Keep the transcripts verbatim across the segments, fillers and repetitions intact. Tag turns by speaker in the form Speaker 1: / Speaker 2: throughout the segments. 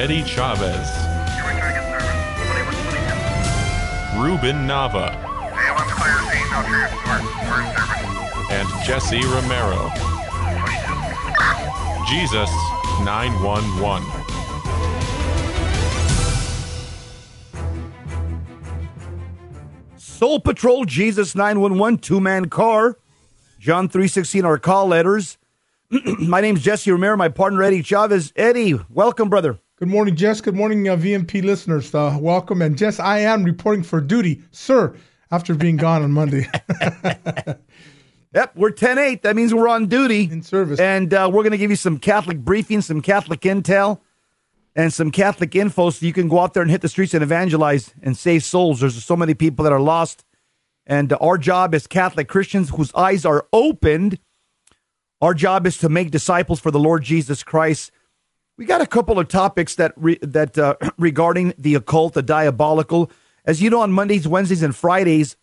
Speaker 1: Eddie Chavez. Ruben Nava. And Jesse Romero. Jesus nine one one.
Speaker 2: Soul Patrol, Jesus nine one one, two-man car. John three sixteen, our call letters. My name's Jesse Romero, my partner Eddie Chavez. Eddie, welcome, brother.
Speaker 3: Good morning, Jess. Good morning, uh, V M P listeners. Uh, welcome. And Jess, I am reporting for duty, sir, after being gone on Monday.
Speaker 2: Yep, we're ten eight. That means we're on duty.
Speaker 3: In service.
Speaker 2: And uh, we're going to give you some Catholic briefing, some Catholic intel, and some Catholic info so you can go out there and hit the streets and evangelize and save souls. There's so many people that are lost. And uh, our job as Catholic Christians whose eyes are opened, our job is to make disciples for the Lord Jesus Christ. We got a couple of topics that re- that uh, regarding the occult, the diabolical. As you know, on Mondays, Wednesdays, and Fridays,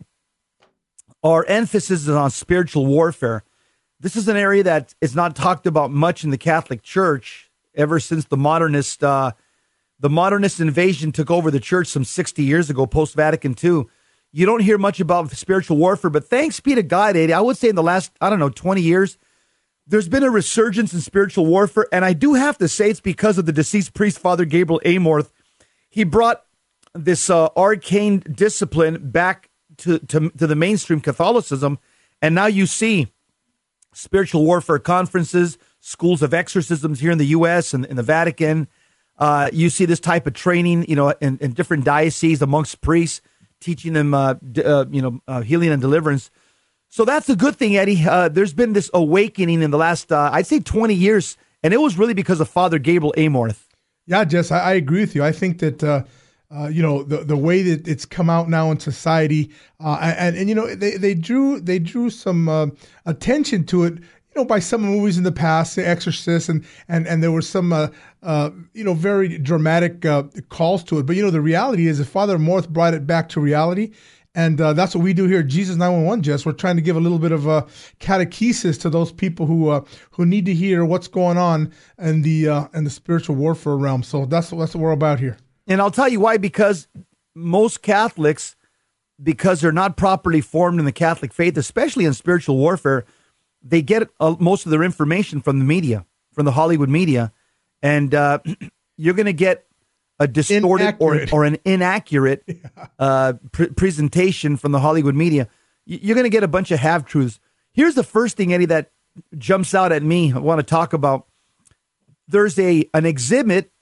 Speaker 2: our emphasis is on spiritual warfare. This is an area that is not talked about much in the Catholic Church ever since the modernist uh, the modernist invasion took over the church some sixty years ago, post-Vatican two. You don't hear much about spiritual warfare, but thanks be to God, Eddie, I would say in the last, I don't know, twenty years, there's been a resurgence in spiritual warfare, and I do have to say it's because of the deceased priest, Father Gabriel Amorth. He brought this uh, arcane discipline back to, to, to the mainstream Catholicism, and now you see spiritual warfare conferences, schools of exorcisms here in the U S and in the Vatican. Uh, you see this type of training, you know, in, in different dioceses amongst priests, teaching them, uh, d- uh, you know, uh, healing and deliverance. So that's a good thing, Eddie. Uh, there's been this awakening in the last, uh, I'd say, twenty years, and it was really because of Father Gabriel Amorth.
Speaker 3: Yeah, Jess, I, I agree with you. I think that, uh, uh, you know, the the way that it's come out now in society, uh, and, and, you know, they, they drew they drew some uh, attention to it, you know, by some movies in the past, The Exorcist, and and, and there were some, uh, uh, you know, very dramatic uh, calls to it. But, you know, the reality is that Father Amorth brought it back to reality. And uh, that's what we do here at Jesus nine one one, Jess. We're trying to give a little bit of a catechesis to those people who uh, who need to hear what's going on in the uh, in the spiritual warfare realm. So that's, that's what we're about here.
Speaker 2: And I'll tell you why, because most Catholics, because they're not properly formed in the Catholic faith, especially in spiritual warfare, they get uh, most of their information from the media, from the Hollywood media. And uh, you're going to get a distorted or, or an inaccurate yeah. uh, pre- presentation from the Hollywood media. You're going to get a bunch of half-truths. Here's the first thing, Eddie, that jumps out at me I want to talk about. There's a an exhibit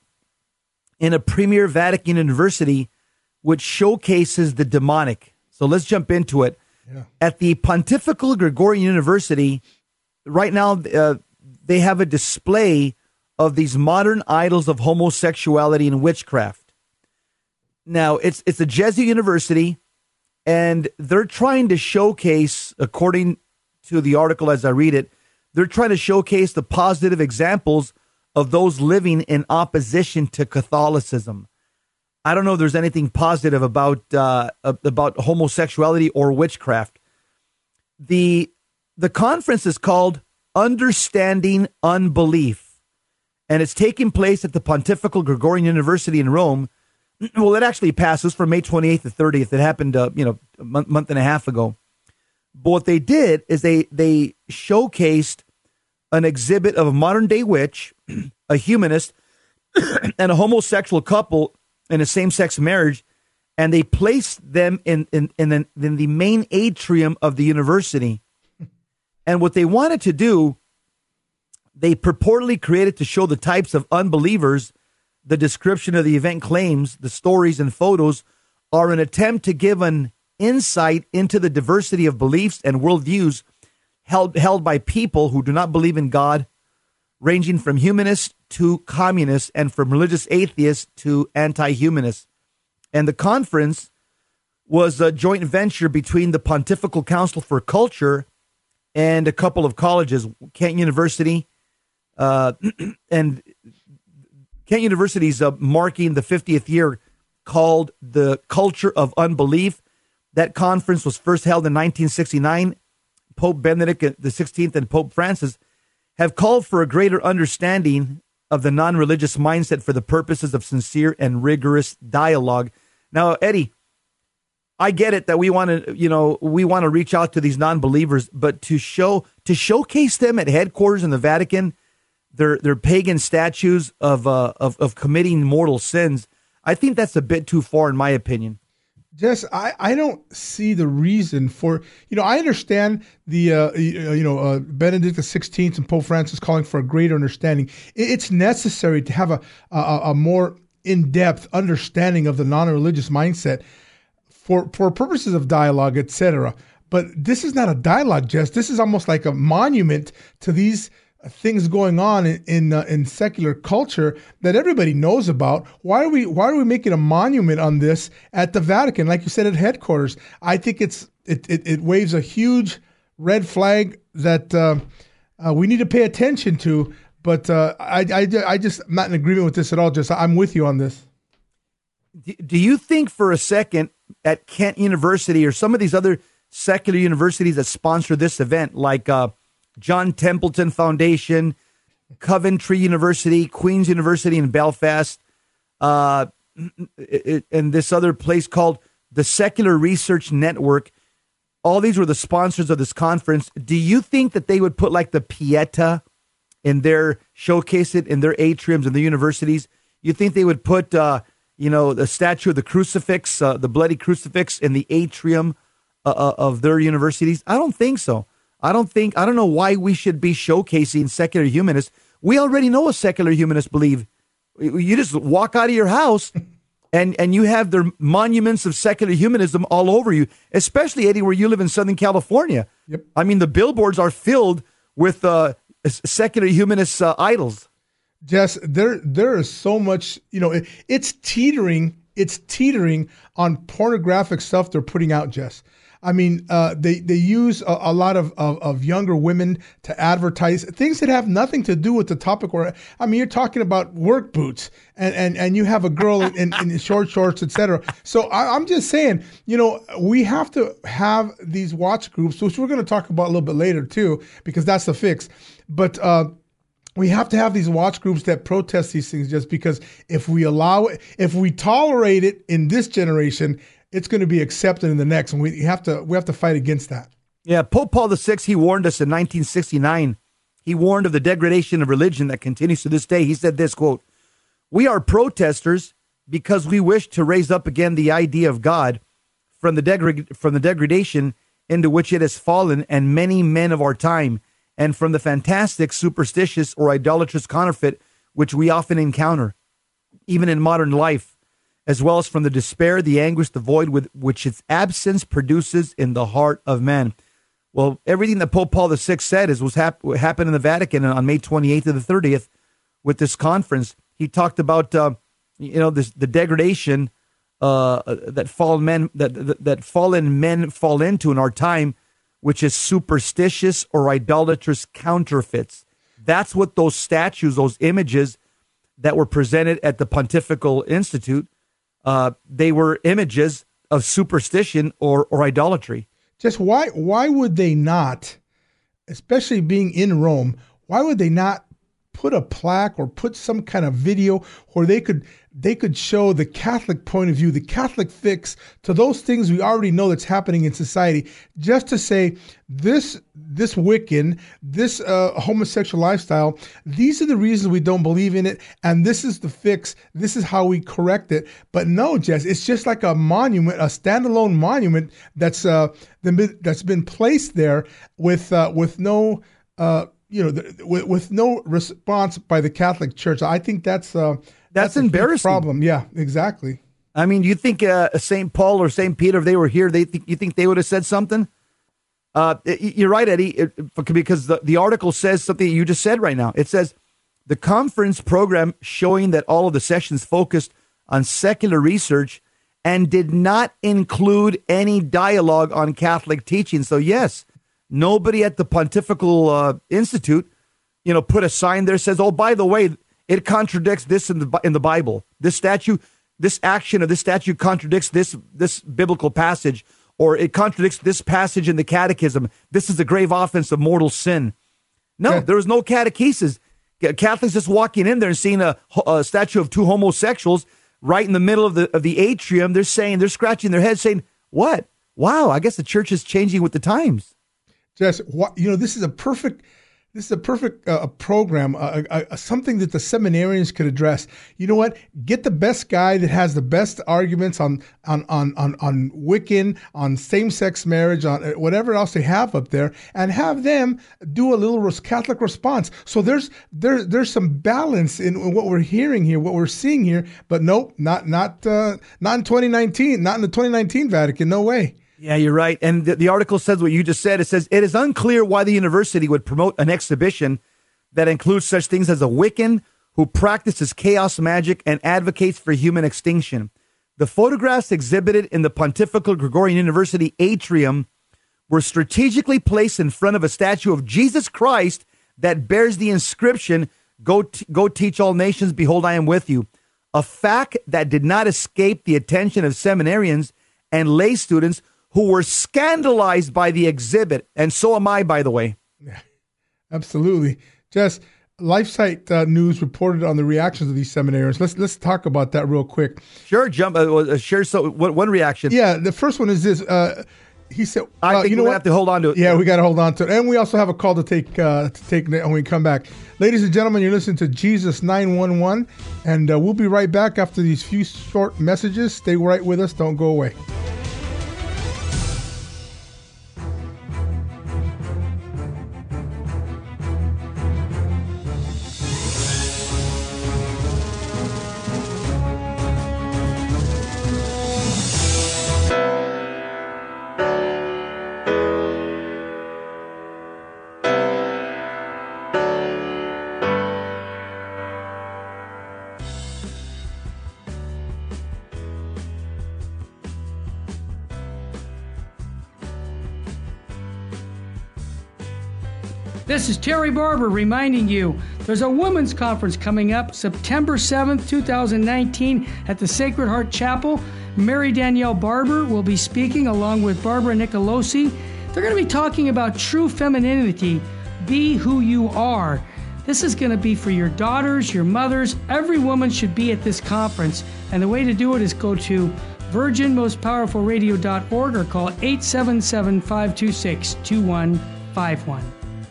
Speaker 2: in a premier Vatican university which showcases the demonic. So let's jump into it. Yeah. At the Pontifical Gregorian University, right now, uh, they have a display of these modern idols of homosexuality and witchcraft. Now, it's it's a Jesuit university, and they're trying to showcase, according to the article as I read it, they're trying to showcase the positive examples of those living in opposition to Catholicism. I don't know if there's anything positive about uh, about homosexuality or witchcraft. The the conference is called Understanding Unbelief. And it's taking place at the Pontifical Gregorian University in Rome. Well, it actually passes from May twenty-eighth to thirtieth. It happened, uh, you know, a month, month and a half ago. But what they did is they they showcased an exhibit of a modern day witch, a humanist, and a homosexual couple in a same sex marriage, and they placed them in in in the, in the main atrium of the university. And what they wanted to do, they purportedly created to show the types of unbelievers. The description of the event claims the stories and photos are an attempt to give an insight into the diversity of beliefs and worldviews held held by people who do not believe in God, ranging from humanists to communists and from religious atheists to anti-humanists. And the conference was a joint venture between the Pontifical Council for Culture and a couple of colleges, Kent University, uh, and Kent University's uh, marking the fiftieth year, called the Culture of Unbelief. That conference was first held in nineteen sixty-nine. Pope Benedict the sixteenth and Pope Francis have called for a greater understanding of the non-religious mindset for the purposes of sincere and rigorous dialogue. Now, Eddie, I get it that we want to, you know, we want to reach out to these non-believers, but to show, to showcase them at headquarters in the Vatican, their their pagan statues of uh, of of committing mortal sins, I think that's a bit too far, in my opinion.
Speaker 3: Jess, I, I don't see the reason for, you know, I understand the, uh, you know, uh, Benedict the sixteenth and Pope Francis calling for a greater understanding. It's necessary to have a, a, a more in-depth understanding of the non-religious mindset for, for purposes of dialogue, et cetera. But this is not a dialogue, Jess. This is almost like a monument to these things going on in in, uh, in secular culture that everybody knows about. Why are we why are we making a monument on this at the Vatican, like you said, at headquarters? I think it's it it, it waves a huge red flag that uh, uh, we need to pay attention to. But uh, I, I I just I'm not in agreement with this at all. Just I'm with you on this.
Speaker 2: Do you think for a second at Kent University or some of these other secular universities that sponsor this event, like uh, John Templeton Foundation, Coventry University, Queen's University in Belfast, uh, and this other place called the Secular Research Network, all these were the sponsors of this conference. Do you think that they would put like the Pieta in their, showcase it in their atriums in the universities? You think they would put, uh, you know, the statue of the crucifix, uh, the bloody crucifix in the atrium uh, of their universities? I don't think so. I don't think, I don't know why we should be showcasing secular humanists. We already know what secular humanists believe. You just walk out of your house and, and you have their monuments of secular humanism all over you, especially, Eddie, where you live in Southern California. Yep. I mean, the billboards are filled with uh, secular humanist uh, idols.
Speaker 3: Jess, there there is so much, you know, it, it's teetering, it's teetering on pornographic stuff they're putting out, Jess. I mean, uh, they, they use a, a lot of, of, of younger women to advertise things that have nothing to do with the topic. Or, I mean, you're talking about work boots and, and, and you have a girl in, in, in short shorts, et cetera. So I, I'm just saying, you know, we have to have these watch groups, which we're going to talk about a little bit later too, because that's the fix. But, uh, we have to have these watch groups that protest these things, just because if we allow it, if we tolerate it in this generation, it's going to be accepted in the next, and we have to we have to fight against that.
Speaker 2: Yeah, Pope Paul the Sixth, he warned us in nineteen sixty-nine. He warned of the degradation of religion that continues to this day. He said this, quote, "We are protesters because we wish to raise up again the idea of God from the degra- from the degradation into which it has fallen, and many men of our time, and from the fantastic, superstitious, or idolatrous counterfeit which we often encounter, even in modern life, as well as from the despair, the anguish, the void with which its absence produces in the heart of man." Well, everything that Pope Paul the Sixth said is was hap- what happened in the Vatican on May twenty-eighth to the thirtieth with this conference. He talked about, uh, you know, this the degradation uh, that fallen men that, that that fallen men fall into in our time, which is superstitious or idolatrous counterfeits. That's what those statues, those images that were presented at the Pontifical Institute, Uh, they were images of superstition or, or idolatry.
Speaker 3: Just why why would they not, especially being in Rome, why would they not put a plaque or put some kind of video where they could they could show the Catholic point of view, the Catholic fix to those things we already know that's happening in society, just to say this this Wiccan, this uh, homosexual lifestyle, these are the reasons we don't believe in it, and this is the fix, this is how we correct it. But no, Jess, it's just like a monument, a standalone monument that's uh, that's been placed there with uh, with no uh, you know the, with, with no response by the Catholic Church. I think that's uh,
Speaker 2: that's,
Speaker 3: that's
Speaker 2: embarrassing.
Speaker 3: Problem, yeah, exactly.
Speaker 2: I mean, you think uh, Saint Paul or Saint Peter, if they were here, they think you think they would have said something? Uh, you're right, Eddie, it, because the, the article says something you just said right now. It says the conference program showing that all of the sessions focused on secular research and did not include any dialogue on Catholic teaching. So yes, nobody at the Pontifical uh, Institute, you know, put a sign there that says, "Oh, by the way, it contradicts this in the in the Bible. This statue, this action of this statue contradicts this this biblical passage." Or it contradicts this passage in the catechism. This is a grave offense of mortal sin. No,
Speaker 3: yeah.
Speaker 2: There was no catechesis. Catholics just walking in there and seeing a, a statue of two homosexuals right in the middle of the of the atrium. They're saying, they're scratching their heads saying, what? Wow, I guess the church is changing with the times.
Speaker 3: Jess, you know, this is a perfect... This is a perfect uh, program, uh, uh, uh, something that the seminarians could address. You know what? Get the best guy that has the best arguments on on on on, on Wiccan, on same-sex marriage, on whatever else they have up there, and have them do a little Catholic response. So there's there there's some balance in what we're hearing here, what we're seeing here. But nope, not not uh, not in twenty nineteen, not in the twenty nineteen Vatican. No way.
Speaker 2: Yeah, you're right. And the, the article says what you just said. It says, it is unclear why the university would promote an exhibition that includes such things as a Wiccan who practices chaos magic and advocates for human extinction. The photographs exhibited in the Pontifical Gregorian University atrium were strategically placed in front of a statue of Jesus Christ that bears the inscription, go, t- go teach all nations, behold, I am with you. A fact that did not escape the attention of seminarians and lay students who were scandalized by the exhibit. And so am I, by the way.
Speaker 3: Yeah, absolutely. Jess, LifeSite uh, News reported on the reactions of these seminarians. Let's let's talk about that real quick.
Speaker 2: Sure, jump. Uh, share so what, one reaction.
Speaker 3: Yeah, the first one is this. Uh, he said, uh,
Speaker 2: "I think
Speaker 3: you know
Speaker 2: we
Speaker 3: what?
Speaker 2: have to hold on to it."
Speaker 3: Yeah, we got to hold on to it, and we also have a call to take uh, to take when we come back. Ladies and gentlemen, you're listening to Jesus nine one one, and uh, we'll be right back after these few short messages. Stay right with us. Don't go away.
Speaker 4: This is Terry Barber reminding you there's a women's conference coming up September seventh, twenty nineteen at the Sacred Heart Chapel. Mary Danielle Barber will be speaking along with Barbara Nicolosi. They're going to be talking about true femininity. Be who you are. This is going to be for your daughters, your mothers. Every woman should be at this conference. And the way to do it is go to virgin most powerful radio dot org or call eight seven seven, five two six, two one five one.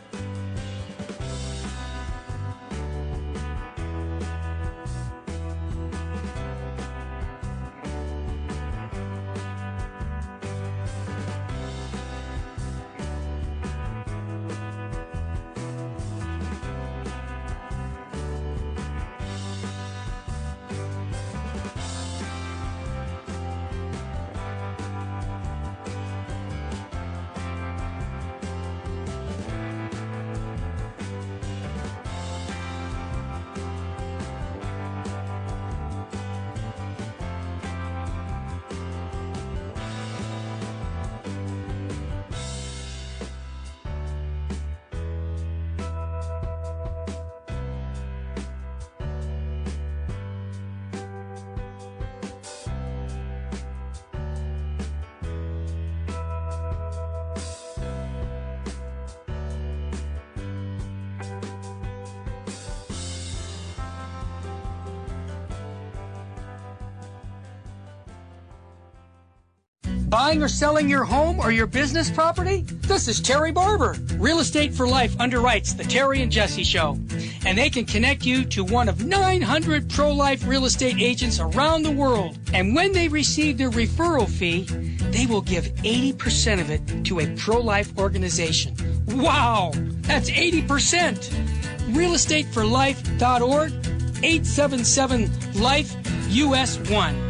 Speaker 4: Buying or selling your home or your business property? This is Terry Barber. Real Estate for Life underwrites the Terry and Jesse Show. And they can connect you to one of nine hundred pro-life real estate agents around the world. And when they receive their referral fee, they will give eighty percent of it to a pro-life organization. Wow! That's eighty percent! real estate for life dot org, eight seven seven, life, U S one.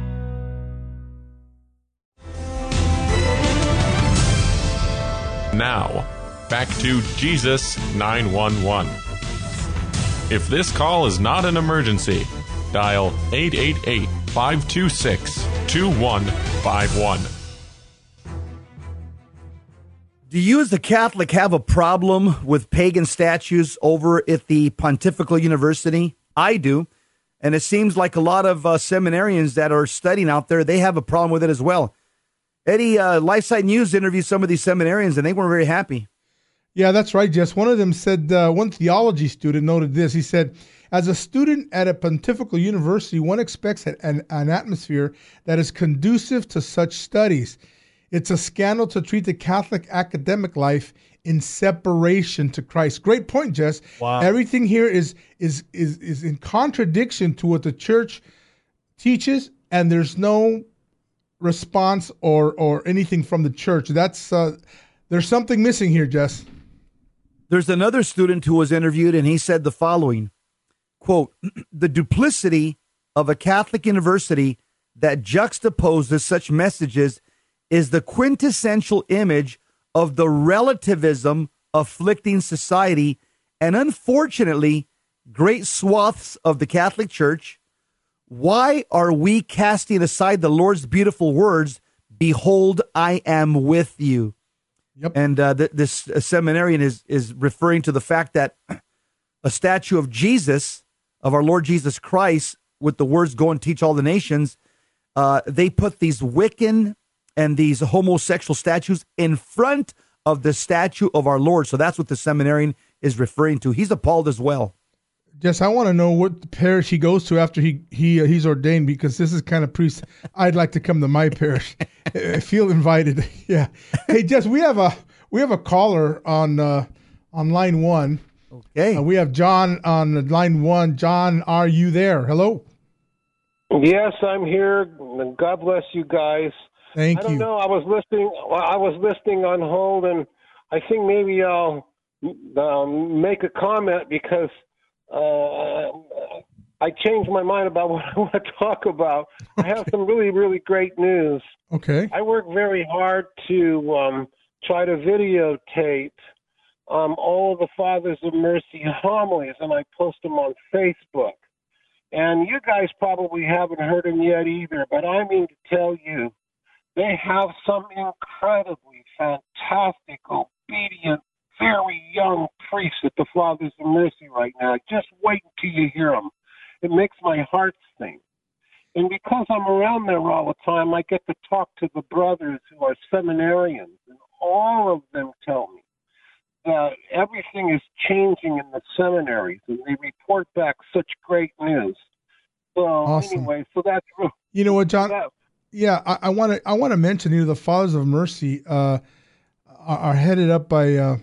Speaker 1: Now, back to Jesus nine one one. If this call is not an emergency, dial eight eight eight, five two six, two one five one.
Speaker 2: Do you as a Catholic have a problem with pagan statues over at the Pontifical University? I do. And it seems like a lot of uh, seminarians that are studying out there, they have a problem with it as well. Eddie, uh, LifeSite News interviewed some of these seminarians, and they weren't very happy.
Speaker 3: Yeah, that's right, Jess. One of them said, uh, one theology student noted this. He said, as a student at a pontifical university, one expects an, an atmosphere that is conducive to such studies. It's a scandal to treat the Catholic academic life in separation to Christ. Great point, Jess.
Speaker 2: Wow.
Speaker 3: Everything here is is is is in contradiction to what the church teaches, and there's no response or or anything from the church. That's uh, there's something missing here, Jess.
Speaker 2: There's another student who was interviewed, and he said the following, quote, the duplicity of a Catholic university that juxtaposes such messages is the quintessential image of the relativism afflicting society, and unfortunately, great swaths of the Catholic Church. Why are we casting aside the Lord's beautiful words, behold, I am with you?
Speaker 3: Yep.
Speaker 2: And uh, th- this uh, seminarian is, is referring to the fact that a statue of Jesus, of our Lord Jesus Christ, with the words, go and teach all the nations, uh, they put these Wiccan and these homosexual statues in front of the statue of our Lord. So that's what the seminarian is referring to. He's appalled as well.
Speaker 3: Jess, I want to know what parish he goes to after he he uh, he's ordained, because this is kind of priest. I'd like to come to my parish. I feel invited. Yeah. Hey, Jess, we have a we have a caller on uh, on line one.
Speaker 2: Okay.
Speaker 3: Uh, we have John on line one. John, are you there? Hello.
Speaker 5: Yes, I'm here. God bless you guys.
Speaker 3: Thank
Speaker 5: I don't
Speaker 3: you.
Speaker 5: know. I was listening. I was listening on hold, and I think maybe I'll um, make a comment because uh, I changed my mind about what I want to talk about. I have some really, really great news.
Speaker 3: Okay.
Speaker 5: I work very hard to um, try to videotape um, all of the Fathers of Mercy homilies, and I post them on Facebook. And you guys probably haven't heard them yet either, but I mean to tell you, they have some incredibly fantastic, obedient, very young priests at the Fathers of Mercy right now. Just wait until you hear them. It makes my heart sing. And because I'm around there all the time, I get to talk to the brothers who are seminarians, and all of them tell me that everything is changing in the seminaries, and they report back such great news. So
Speaker 3: Awesome.
Speaker 5: anyway, so that's
Speaker 3: You know what, John?
Speaker 5: that,
Speaker 3: Yeah, I want to I want to mention you know, the Fathers of Mercy uh, are, are headed up by uh,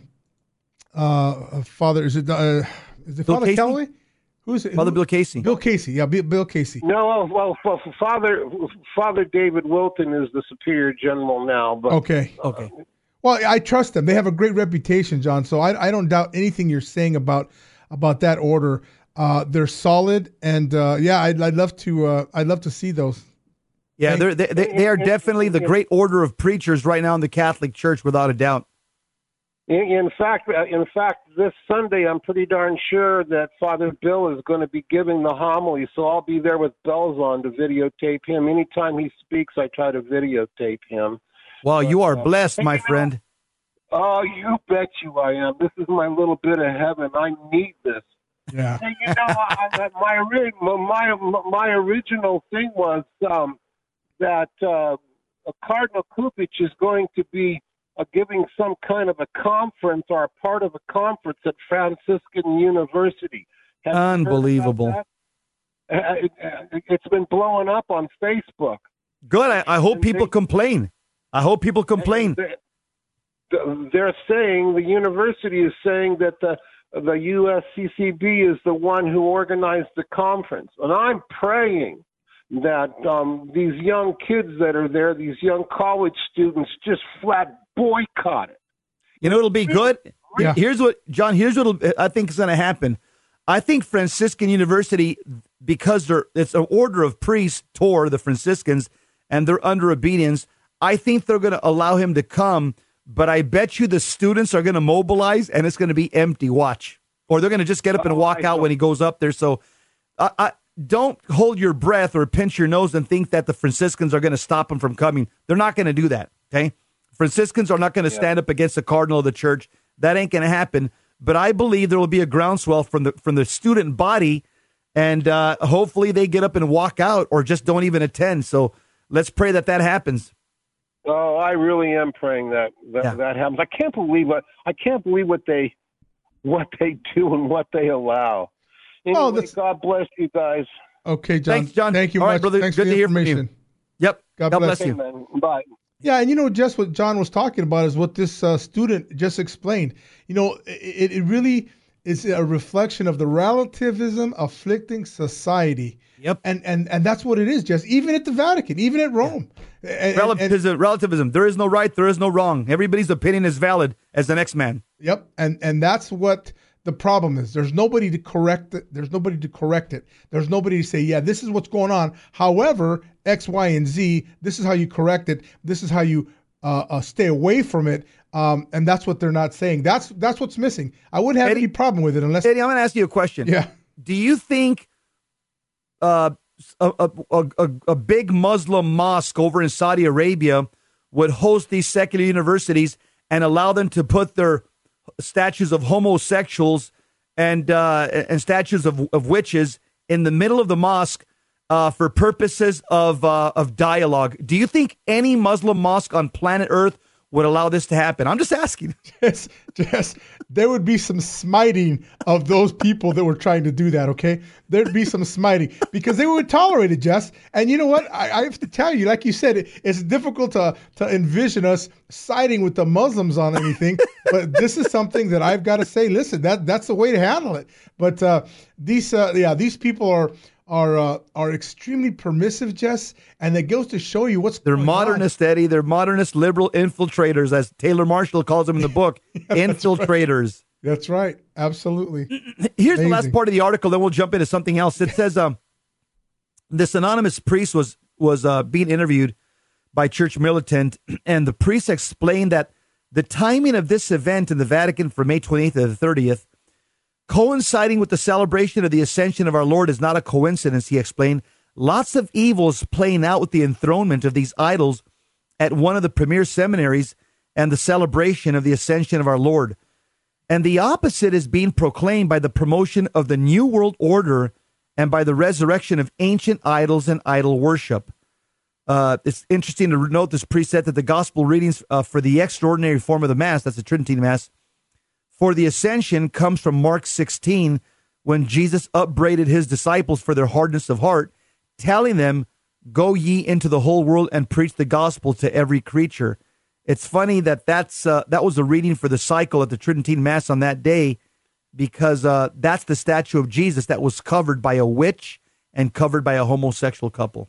Speaker 3: uh, Father. Is it uh, is it
Speaker 2: Bill
Speaker 3: Father
Speaker 2: Casey?
Speaker 3: Calloway? Who's it?
Speaker 2: Father
Speaker 3: Who-
Speaker 2: Bill Casey.
Speaker 3: Bill Casey. Yeah, Bill, Bill Casey.
Speaker 5: No, well, well, Father Father David Wilton is the Superior General now, but
Speaker 3: Okay.
Speaker 2: Okay.
Speaker 3: Well, I trust them. They have a great reputation, John. So I, I don't doubt anything you're saying about about that order. Uh, they're solid, and uh, yeah, I'd, I'd love to uh, I'd love to see those.
Speaker 2: Yeah, they're, they, they, they are definitely the great order of preachers right now in the Catholic Church, without a doubt.
Speaker 5: in, in fact, uh, in fact, this Sunday, I'm pretty darn sure that Father Bill is going to be giving the homily, so I'll be there with bells on to videotape him. Anytime he speaks, I try to videotape him.
Speaker 2: Well, you are blessed,
Speaker 5: Hey,
Speaker 2: my
Speaker 5: you know-
Speaker 2: friend.
Speaker 5: Oh, you bet you I am. This is my little bit of heaven. I need this.
Speaker 3: Yeah.
Speaker 5: Hey, you know, I, I, my, ori- my my original thing was um, that uh, Cardinal Kupich is going to be uh, giving some kind of a conference or a part of a conference at Franciscan University. Have you heard about
Speaker 2: Unbelievable.
Speaker 5: that? Uh, it, uh, it's been blowing up on Facebook.
Speaker 2: Good. I, I hope people complain. I hope people complain.
Speaker 5: They- They're saying, the university is saying that the the U S C C B is the one who organized the conference. And I'm praying that um, these young kids that are there, these young college students, just flat boycott it.
Speaker 2: You know, it'll be good.
Speaker 3: Yeah.
Speaker 2: Here's what, John, here's what I think is going to happen. I think Franciscan University, because they're, it's an order of priests, Tor, the Franciscans, and they're under obedience, I think they're going to allow him to come. But I bet you the students are going to mobilize, and it's going to be empty. Watch. Or they're going to just get up and walk out when he goes up there. So I, I don't hold your breath or pinch your nose and think that the Franciscans are going to stop him from coming. They're not going to do that, okay? Franciscans are not going to stand up against the cardinal of the church. That ain't going to happen. But I believe there will be a groundswell from the from the student body, and uh, hopefully they get up and walk out or just don't even attend. So let's pray that that happens.
Speaker 5: Oh, I really am praying that that,
Speaker 2: Yeah.
Speaker 5: that happens. I can't believe what I can't believe what they what they do and what they allow. Anyway,
Speaker 3: Oh, that's-
Speaker 5: God bless you guys.
Speaker 3: Okay, John.
Speaker 2: Thanks, John.
Speaker 3: Thank you
Speaker 2: All right,
Speaker 3: much.
Speaker 2: brother.
Speaker 3: Thanks
Speaker 2: Good
Speaker 3: for
Speaker 2: to
Speaker 3: the
Speaker 2: hear from you.
Speaker 3: information.
Speaker 2: Yep.
Speaker 3: God
Speaker 2: God
Speaker 3: bless
Speaker 2: bless you.
Speaker 5: Amen. Bye.
Speaker 3: Yeah, and you know, just what John was talking about is what this uh, student just explained. You know, it, it really is a reflection of the relativism afflicting society.
Speaker 2: Yep.
Speaker 3: And and and that's what it is, Jess. Even at the Vatican, even at Rome. And- and-
Speaker 2: Relativism, relativism. There is no right. There is no wrong. Everybody's opinion is valid as the next man.
Speaker 3: Yep, and and that's what the problem is. There's nobody to correct it. There's nobody to correct it. There's nobody to say, yeah, this is what's going on. However, X, Y, and Z. This is how you correct it. This is how you uh, uh, stay away from it. Um, and that's what they're not saying. That's that's what's missing. I wouldn't have
Speaker 2: Eddie-
Speaker 3: any problem with it unless.
Speaker 2: Eddie, I'm going to ask you a question.
Speaker 3: Yeah.
Speaker 2: Do you think uh, a, a, a, a big Muslim mosque over in Saudi Arabia would host these secular universities and allow them to put their statues of homosexuals and uh, and statues of, of witches in the middle of the mosque uh, for purposes of uh, of dialogue? Do you think any Muslim mosque on planet Earth would allow this to happen? I'm just asking.
Speaker 3: Yes, yes. There would be some smiting of those people that were trying to do that, okay? There'd be some smiting because they would tolerate it, Jess. And you know what? I, I have to tell you, like you said, it, it's difficult to, to envision us siding with the Muslims on anything. But this is something that I've got to say, listen, that that's the way to handle it. But uh, these, uh, yeah, these people are are uh, are extremely permissive, Jess, and it goes to show you what's
Speaker 2: They're
Speaker 3: going
Speaker 2: modernist,
Speaker 3: on.
Speaker 2: Eddie. They're modernist liberal infiltrators, as Taylor Marshall calls them in the book. Infiltrators.
Speaker 3: That's right. Absolutely.
Speaker 2: Here's the
Speaker 3: Amazing.
Speaker 2: last part of the article, then we'll jump into something else. It says um, this anonymous priest was was uh, being interviewed by church militant, and the priest explained that the timing of this event in the Vatican from May twenty-eighth to the thirtieth, coinciding with the celebration of the ascension of our Lord, is not a coincidence, he explained. Lots of evils playing out with the enthronement of these idols at one of the premier seminaries and the celebration of the ascension of our Lord. And the opposite is being proclaimed by the promotion of the New World Order and by the resurrection of ancient idols and idol worship. Uh, it's interesting to note this preset that the gospel readings uh, for the extraordinary form of the Mass, that's the Tridentine Mass, for the ascension comes from Mark sixteen, when Jesus upbraided his disciples for their hardness of heart, telling them, go ye into the whole world and preach the gospel to every creature. It's funny that that's, uh, that was a reading for the cycle at the Tridentine Mass on that day, because uh, that's the statue of Jesus that was covered by a witch and covered by a homosexual couple.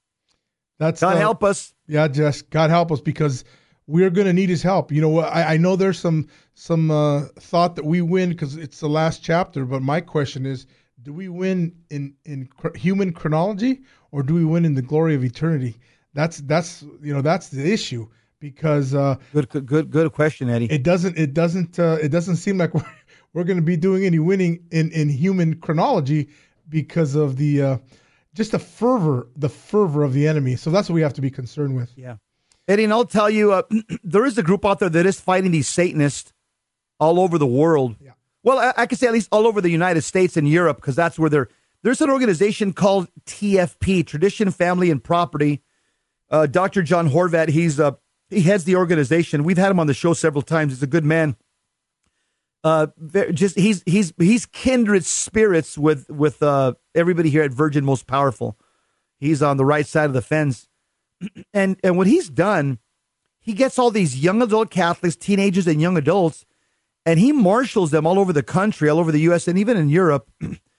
Speaker 3: That's
Speaker 2: God
Speaker 3: uh,
Speaker 2: help us.
Speaker 3: Yeah, Jess, God help us, because we're going to need his help. You know, I, I know there's some some uh, thought that we win because it's the last chapter, but my question is, do we win in, in cr- human chronology, or do we win in the glory of eternity? That's, that's you know, that's the issue, because uh,
Speaker 2: Good, good, good, good question, Eddie.
Speaker 3: it doesn't, it doesn't, uh, it doesn't seem like we're, we're going to be doing any winning in, in human chronology because of the, uh, just the fervor, the fervor of the enemy. So that's what we have to be concerned with.
Speaker 2: Yeah. Eddie, and I'll tell you, uh, there is a group out there that is fighting these Satanists all over the world.
Speaker 3: Yeah.
Speaker 2: Well, I, I could say at least all over the United States and Europe, because that's where they're. There's an organization called T F P, Tradition, Family, and Property. Uh, Doctor John Horvat, he's uh, he heads the organization. We've had him on the show several times. He's a good man. Uh, very- just he's he's he's kindred spirits with with uh, everybody here at Virgin Most Powerful. He's on the right side of the fence. And and what he's done, he gets all these young adult Catholics, teenagers and young adults, and he marshals them all over the country, all over the U S and even in Europe,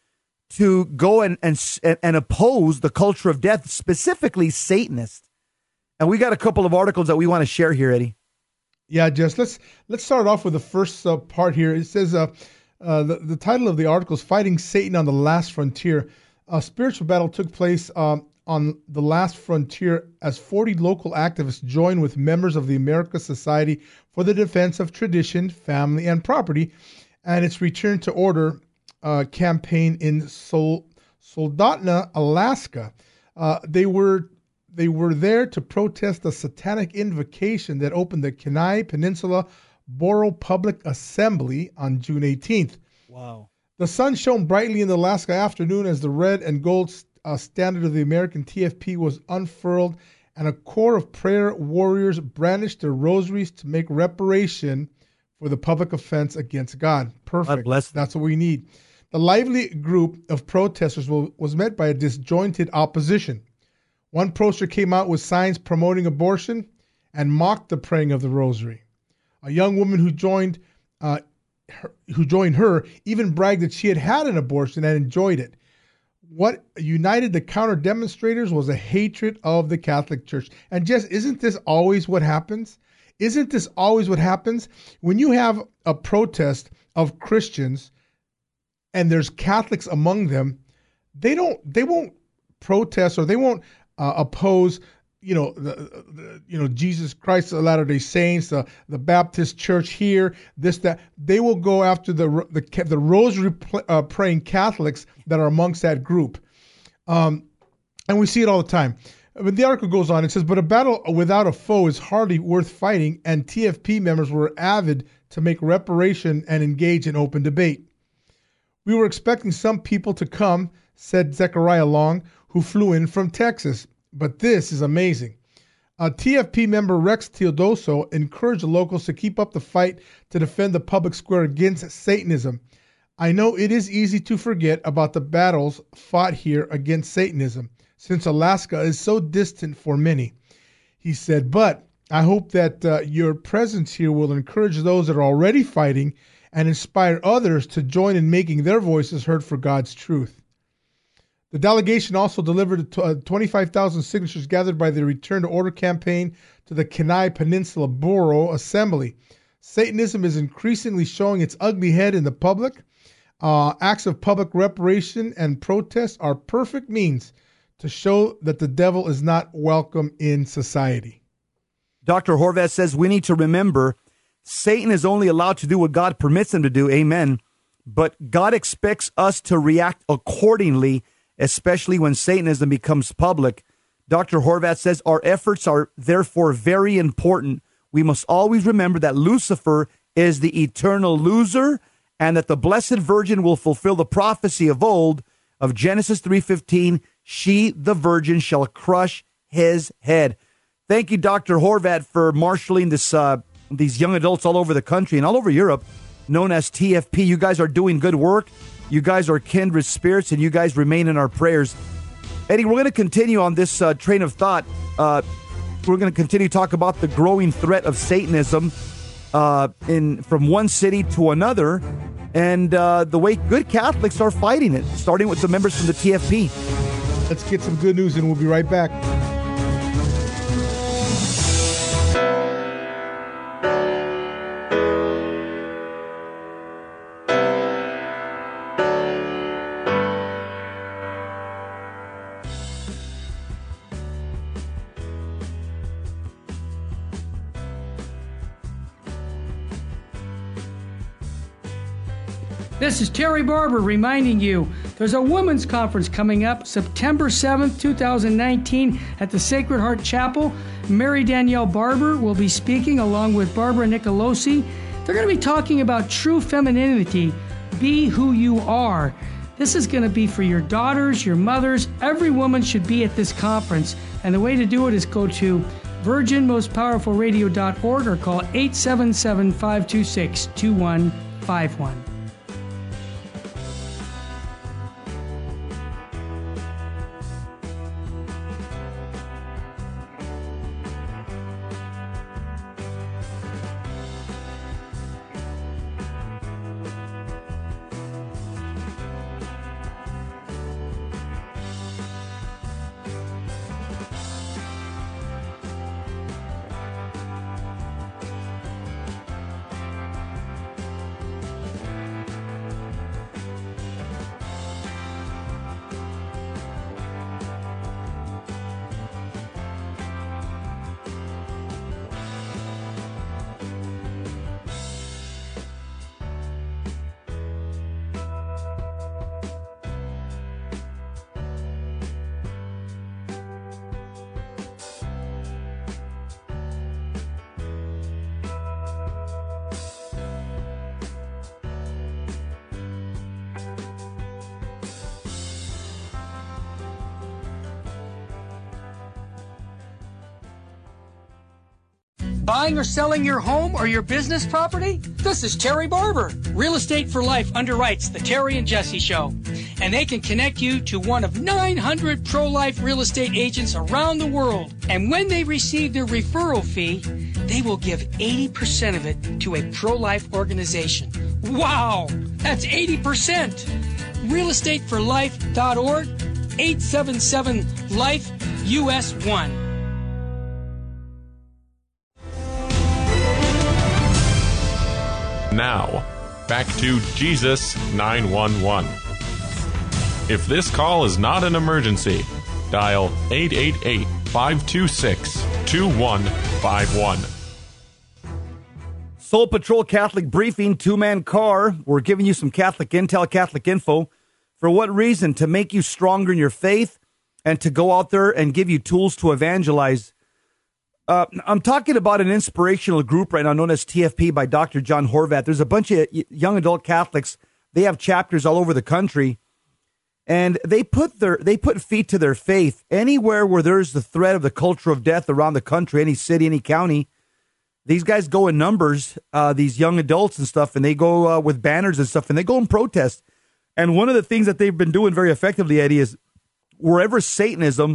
Speaker 2: to go and and and oppose the culture of death, specifically Satanist. And we got a couple of articles that we want to share here, Eddie.
Speaker 3: Yeah, Jess, let's let's start off with the first uh, part here. It says uh, uh, the, the title of the article is Fighting Satan on the Last Frontier. A spiritual battle took place um, on the last frontier as forty local activists joined with members of the American Society for the Defense of Tradition, Family, and Property and its Return to Order uh, campaign in Sol- Soldotna, Alaska. Uh, they were They were there to protest the satanic invocation that opened the Kenai Peninsula Borough Public Assembly on June eighteenth.
Speaker 2: Wow.
Speaker 3: The sun shone brightly in the Alaska afternoon as the red and gold uh, standard of the American T F P was unfurled and a corps of prayer warriors brandished their rosaries to make reparation for the public offense against God. Perfect.
Speaker 2: God bless them.
Speaker 3: That's what we need. The lively group of protesters was met by a disjointed opposition. One protester came out with signs promoting abortion and mocked the praying of the rosary. A young woman who joined uh, her, who joined her even bragged that she had had an abortion and enjoyed it. What united the counter demonstrators was a hatred of the Catholic Church. And just isn't this always what happens? Isn't this always what happens? When you have a protest of Christians and there's Catholics among them, they don't they won't protest or they won't uh, oppose you know, the, the, you know, Jesus Christ, the Latter-day Saints, the, the Baptist Church here, this, that. They will go after the the, the rosary pl- uh, praying Catholics that are amongst that group. Um, and we see it all the time. But the article goes on. It says, but a battle without a foe is hardly worth fighting, and T F P members were avid to make reparation and engage in open debate. We were expecting some people to come, said Zechariah Long, who flew in from Texas. But this is amazing. A T F P member, Rex Teodoso, encouraged the locals to keep up the fight to defend the public square against Satanism. I know it is easy to forget about the battles fought here against Satanism, since Alaska is so distant for many. He said, but I hope that uh, your presence here will encourage those that are already fighting and inspire others to join in making their voices heard for God's truth. The delegation also delivered twenty-five thousand signatures gathered by the Return to Order campaign to the Kenai Peninsula Borough Assembly. Satanism is increasingly showing its ugly head in the public. Uh, acts of public reparation and protest are perfect means to show that the devil is not welcome in society.
Speaker 2: Doctor Horvath says we need to remember Satan is only allowed to do what God permits him to do. Amen. But God expects us to react accordingly, especially when Satanism becomes public. Doctor Horvath says our efforts are therefore very important. We must always remember that Lucifer is the eternal loser and that the Blessed Virgin will fulfill the prophecy of old of Genesis three fifteen. She, the Virgin, shall crush his head. Thank you, Doctor Horvath, for marshaling this, uh, these young adults all over the country and all over Europe, known as T F P. You guys are doing good work. You guys are kindred spirits, and you guys remain in our prayers. Eddie, we're going to continue on this uh, train of thought. Uh, we're going to continue to talk about the growing threat of Satanism uh, in from one city to another, and uh, the way good Catholics are fighting it, starting with the members from the T F P.
Speaker 3: Let's get some good news, and we'll be right back.
Speaker 4: This is Terry Barber reminding you there's a women's conference coming up September seventh, twenty nineteen at the Sacred Heart Chapel. Mary Danielle Barber will be speaking along with Barbara Nicolosi. They're going to be talking about true femininity. Be who you are. This is going to be for your daughters, your mothers. Every woman should be at this conference. And the way to do it is go to virgin most powerful radio dot org or call eight seven seven, five two six, two one five one. buying or selling your home or your business property? This is Terry Barber. Real Estate for Life underwrites the Terry and Jesse Show, and they can connect you to one of nine hundred pro-life real estate agents around the world. And when they receive their referral fee, they will give eighty percent of it to a pro-life organization. Wow, that's eighty percent. real estate for life dot org, eight seven seven life U S one.
Speaker 1: Now, back to Jesus nine one one. If this call is not an emergency, dial eight eight eight, five two six, two one five one.
Speaker 2: Soul Patrol Catholic Briefing, two-man car. We're giving you some Catholic intel, Catholic info. For what reason? To make you stronger in your faith and to go out there and give you tools to evangelize. Uh, I'm talking about an inspirational group right now known as T F P by Doctor John Horvath. There's a bunch of young adult Catholics. They have chapters all over the country. And they put their they put feet to their faith anywhere where there's the threat of the culture of death around the country, any city, any county. These guys go in numbers, uh, these young adults and stuff, and they go uh, with banners and stuff, and they go and protest. And one of the things that they've been doing very effectively, Eddie, is wherever Satanism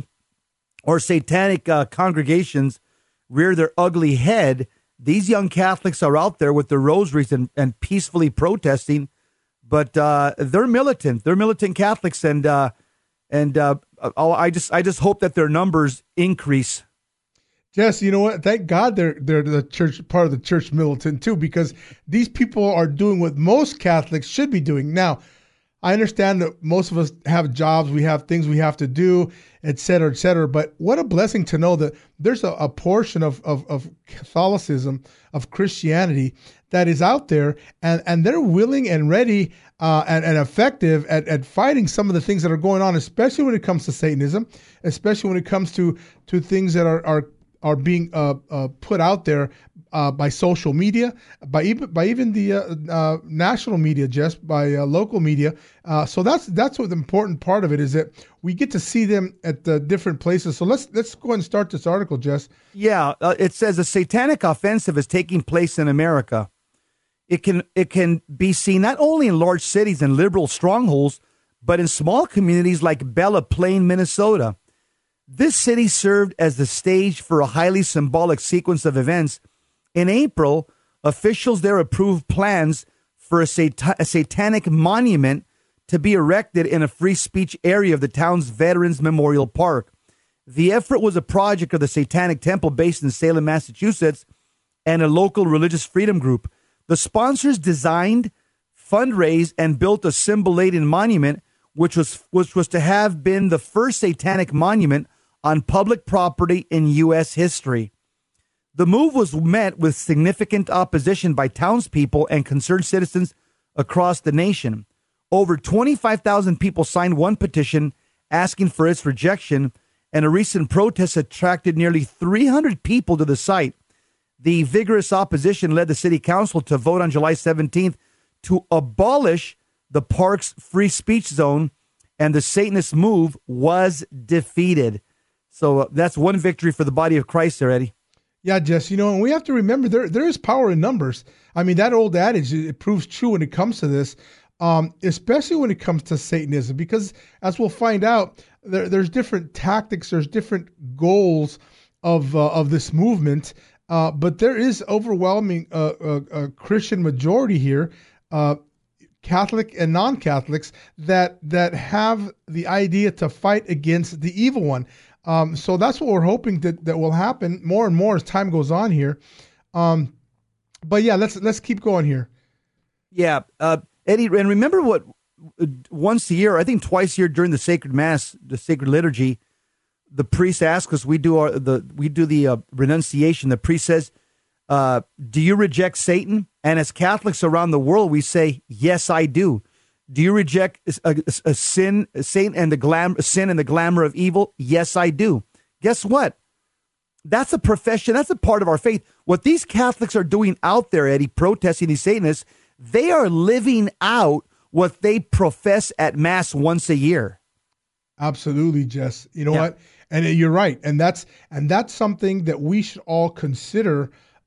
Speaker 2: or satanic uh, congregations rear their ugly head, these young Catholics are out there with their rosaries and, and peacefully protesting. But uh, they're militant. They're militant Catholics, and uh, and uh, I just I just hope that their numbers increase.
Speaker 3: Jess, you know what? Thank God they're they're the church part of the church militant too, because these people are doing what most Catholics should be doing. Now, I understand that most of us have jobs, we have things we have to do, et cetera, et cetera. But what a blessing to know that there's a, a portion of, of of Catholicism, of Christianity, that is out there, and, and they're willing and ready uh, and, and effective at, at fighting some of the things that are going on, especially when it comes to Satanism, especially when it comes to to things that are are are being uh, uh, put out there uh, by social media, by even by even the uh, uh, national media, just by uh, local media. Uh, so that's that's what the important part of it is, that we get to see them at the different places. So let's let's go ahead and start this article, Jess.
Speaker 2: Yeah, uh, it says a satanic offensive is taking place in America. It can it can be seen not only in large cities and liberal strongholds, but in small communities like Bella Plain, Minnesota. This city served as the stage for a highly symbolic sequence of events. In April, officials there approved plans for a, sat- a satanic monument to be erected in a free speech area of the town's Veterans Memorial Park. The effort was a project of the Satanic Temple based in Salem, Massachusetts, and a local religious freedom group. The sponsors designed, fundraised, and built a symbol-laden monument, which was which was to have been the first satanic monument on public property in U S history. The move was met with significant opposition by townspeople and concerned citizens across the nation. Over twenty-five thousand people signed one petition asking for its rejection, and a recent protest attracted nearly three hundred people to the site. The vigorous opposition led the city council to vote on July seventeenth to abolish the park's free speech zone, and the Satanist move was defeated. So uh, that's one victory for the body of Christ there, Eddie.
Speaker 3: Yeah, Jess, you know, and we have to remember there there is power in numbers. I mean, that old adage, it proves true when it comes to this, um, especially when it comes to Satanism, because as we'll find out, there, there's different tactics, there's different goals of uh, of this movement, uh, but there is overwhelming uh, uh, uh, Christian majority here, uh, Catholic and non-Catholics, that that have the idea to fight against the evil one. Um, so that's what we're hoping that, that will happen more and more as time goes on here. Um, but yeah, let's let's keep going here.
Speaker 2: Yeah, uh, Eddie, and remember what once a year, I think twice a year during the sacred mass, the sacred liturgy, the priest asks us. We do our the we do the uh, renunciation. The priest says, uh, "Do you reject Satan?" And as Catholics around the world, we say, "Yes, I do." Do you reject a, a, a sin, a Satan and the glam, sin and the glamour of evil? Yes, I do. Guess what? That's a profession. That's a part of our faith. What these Catholics are doing out there, Eddie, protesting these Satanists, they are living out what they profess at Mass once a year.
Speaker 3: Absolutely, Jess. You know
Speaker 2: yeah.
Speaker 3: what? And you're right. And that's and that's something that we should all consider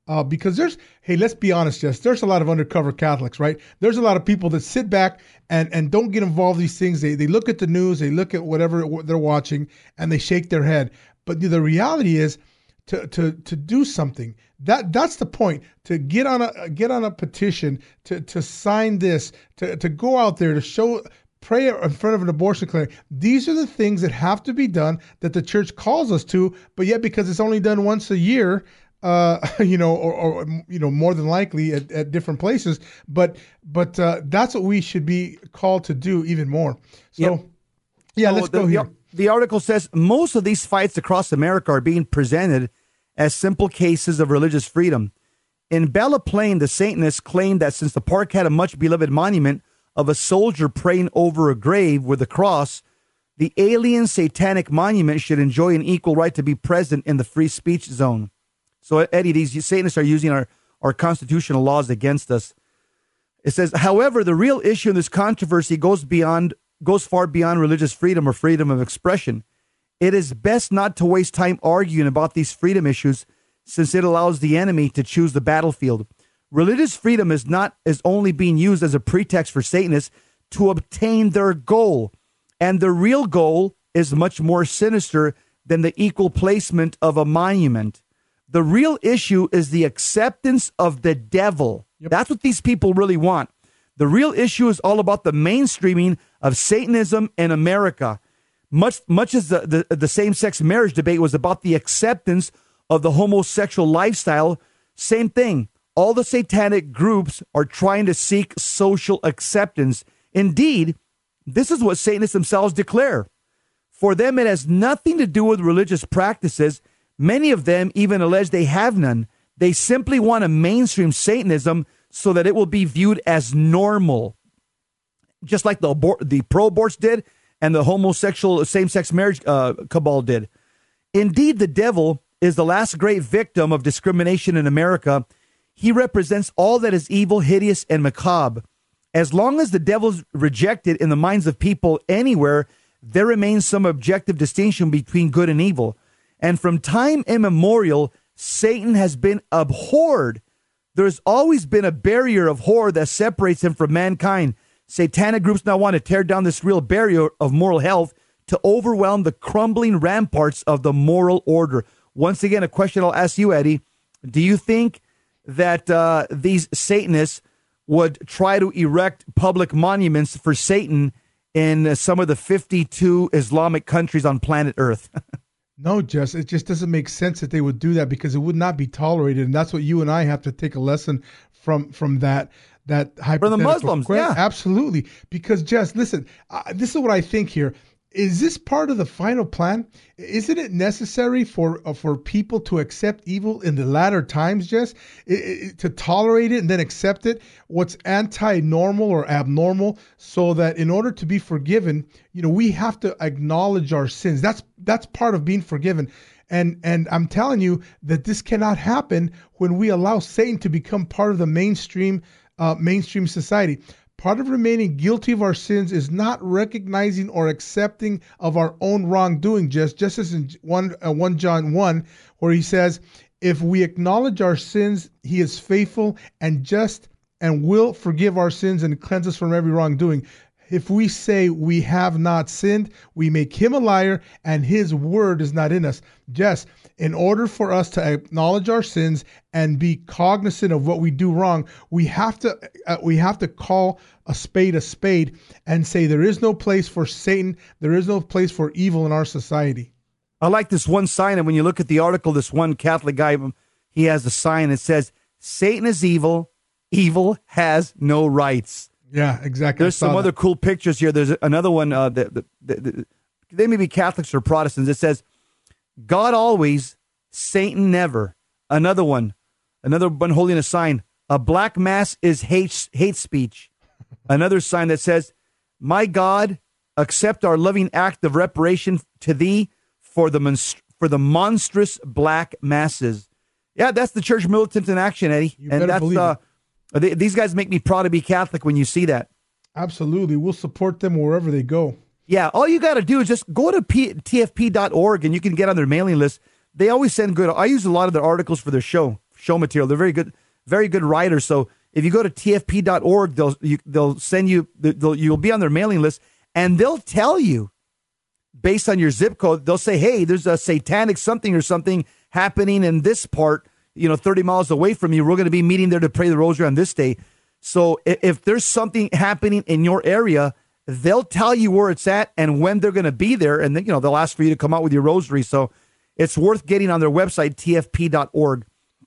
Speaker 3: Uh, because there's, hey, let's be honest, Jess, there's a lot of undercover Catholics, right? There's a lot of people that sit back and, and don't get involved in these things. They, they look at the news, they look at whatever they're watching, and they shake their head. But the reality is to to to do something. That that's the point. To get on a get on a petition, to to sign this, to, to go out there, to show prayer in front of an abortion clinic. These are the things that have to be done that the church calls us to, but yet because it's only done once a year, Uh, you know, or, or you know, more than likely at, at different places, but but uh, that's what we should be called to do even more. So, yep. yeah,
Speaker 2: so
Speaker 3: let's
Speaker 2: the,
Speaker 3: go here.
Speaker 2: The, the article says most of these fights across America are being presented as simple cases of religious freedom. In Bella Plain, the Satanists claimed that since the park had a much beloved monument of a soldier praying over a grave with a cross, the alien satanic monument should enjoy an equal right to be present in the free speech zone. So, Eddie, these Satanists are using our, our constitutional laws against us. It says, however, the real issue in this controversy goes beyond, goes far beyond religious freedom or freedom of expression. It is best not to waste time arguing about these freedom issues, since it allows the enemy to choose the battlefield. Religious freedom is not is only being used as a pretext for Satanists to obtain their goal, and the real goal is much more sinister than the equal placement of a monument. The real issue is the acceptance of the devil. Yep. That's what these people really want. The real issue is all about the mainstreaming of Satanism in America. Much much as the, the, the same-sex marriage debate was about the acceptance of the homosexual lifestyle, same thing. All the satanic groups are trying to seek social acceptance. Indeed, this is what Satanists themselves declare. For them, it has nothing to do with religious practices. Many of them even allege they have none. They simply want to mainstream Satanism so that it will be viewed as normal. Just like the abor- the pro-aborts did and the homosexual same-sex marriage uh, cabal did. Indeed, the devil is the last great victim of discrimination in America. He represents all that is evil, hideous, and macabre. As long as the devil is rejected in the minds of people anywhere, there remains some objective distinction between good and evil. And from time immemorial, Satan has been abhorred. There's always been a barrier of horror that separates him from mankind. Satanic groups now want to tear down this real barrier of moral health to overwhelm the crumbling ramparts of the moral order. Once again, a question I'll ask you, Eddie. Do you think that uh, these Satanists would try to erect public monuments for Satan in uh, some of the fifty-two Islamic countries on planet Earth?
Speaker 3: No, Jess, it just doesn't make sense that they would do that because it would not be tolerated. And that's what you and I have to take a lesson from from that. That
Speaker 2: For the Muslims, yeah.
Speaker 3: Absolutely. Because, Jess, listen, uh, this is what I think here. Is this part of the final plan? Isn't it necessary for uh, for people to accept evil in the latter times, Jess? It, it, to tolerate it and then accept it, what's anti-normal or abnormal, so that in order to be forgiven, you know, we have to acknowledge our sins. That's that's part of being forgiven. And and I'm telling you that this cannot happen when we allow Satan to become part of the mainstream uh, mainstream society. Part of remaining guilty of our sins is not recognizing or accepting of our own wrongdoing, just, just as in one, uh, First John one, where he says, if we acknowledge our sins, he is faithful and just and will forgive our sins and cleanse us from every wrongdoing. If we say we have not sinned, we make him a liar and his word is not in us. Just in order for us to acknowledge our sins and be cognizant of what we do wrong, we have to uh, we have to call a spade a spade and say there is no place for Satan. There is no place for evil in our society.
Speaker 2: I like this one sign, and when you look at the article, this one Catholic guy, he has a sign that says, Satan is evil, evil has no rights.
Speaker 3: Yeah, exactly.
Speaker 2: There's some that. other cool pictures here. There's another one. Uh, that, that, that, that, they may be Catholics or Protestants. It says, God always, Satan never. Another one. Another one holding a sign. A black mass is hate, hate speech. Another sign that says, my God, accept our loving act of reparation to thee for the monst- for the monstrous black masses. Yeah, that's the church militant in action, Eddie.
Speaker 3: You
Speaker 2: and
Speaker 3: better
Speaker 2: that's
Speaker 3: believe
Speaker 2: uh,
Speaker 3: it.
Speaker 2: They, these guys make me proud to be Catholic when you see that.
Speaker 3: Absolutely. We'll support them wherever they go.
Speaker 2: Yeah, all you got to do is just go to P- T F P dot org and you can get on their mailing list. They always send good. I use a lot of their articles for their show, show material. They're very good, very good writers. So if you go to T F P dot org, they'll you, they'll send you. They'll, you'll be on their mailing list, and they'll tell you based on your zip code. They'll say, "Hey, there's a satanic something or something happening in this part. You know, thirty miles away from you. We're going to be meeting there to pray the rosary on this day." So if there's something happening in your area, they'll tell you where it's at and when they're going to be there. And then, you know, they'll ask for you to come out with your rosary. So it's worth getting on their website, T F P dot org.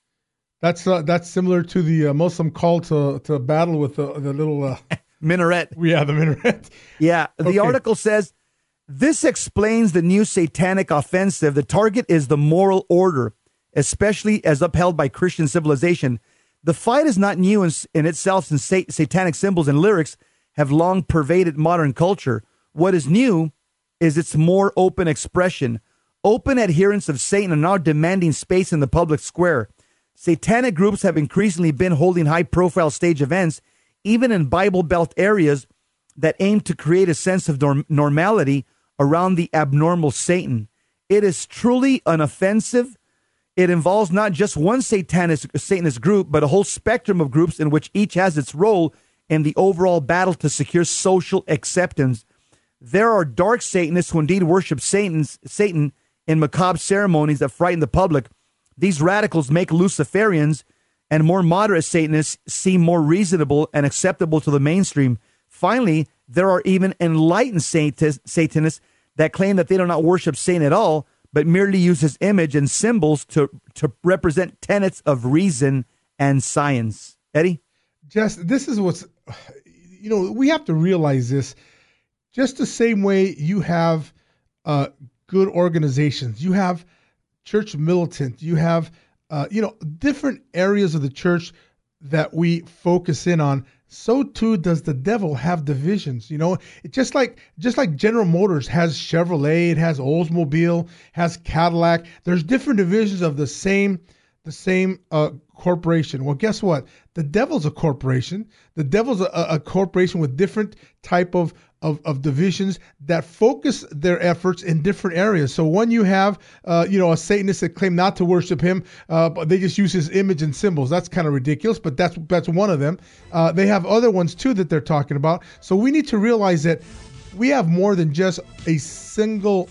Speaker 3: That's uh, that's similar to the uh, Muslim call to, to battle with the, the little... Uh,
Speaker 2: minaret.
Speaker 3: Yeah, the minaret.
Speaker 2: Yeah. The
Speaker 3: Okay.
Speaker 2: article says, this explains the new satanic offensive. The target is the moral order, especially as upheld by Christian civilization. The fight is not new in, in itself, since sat- satanic symbols and lyrics have long pervaded modern culture. What is new is its more open expression. Open adherents of Satan are now demanding space in the public square. Satanic groups have increasingly been holding high-profile stage events, even in Bible Belt areas, that aim to create a sense of norm- normality around the abnormal Satan. It is truly an offensive. It involves not just one satanist, Satanist group, but a whole spectrum of groups in which each has its role in the overall battle to secure social acceptance. There are dark Satanists who indeed worship Satan's, Satan in macabre ceremonies that frighten the public. These radicals make Luciferians and more moderate Satanists seem more reasonable and acceptable to the mainstream. Finally, there are even enlightened Satanists that claim that they do not worship Satan at all, but merely use his image and symbols to, to represent tenets of reason and science. Eddie?
Speaker 3: Jess, this is what's, you know, we have to realize this. Just the same way you have uh, good organizations, you have church militants, you have, uh, you know, different areas of the church that we focus in on. So too does the devil have divisions. You know, it just like just like General Motors has Chevrolet, it has Oldsmobile, has Cadillac. There's different divisions of the same the same uh, corporation. Well, guess what? The devil's a corporation. The devil's a, a corporation with different type of, of of divisions that focus their efforts in different areas. So when you have, uh, you know, a Satanist that claim not to worship him, uh, but they just use his image and symbols. That's kind of ridiculous, but that's that's one of them. Uh, they have other ones too that they're talking about. So we need to realize that we have more than just a single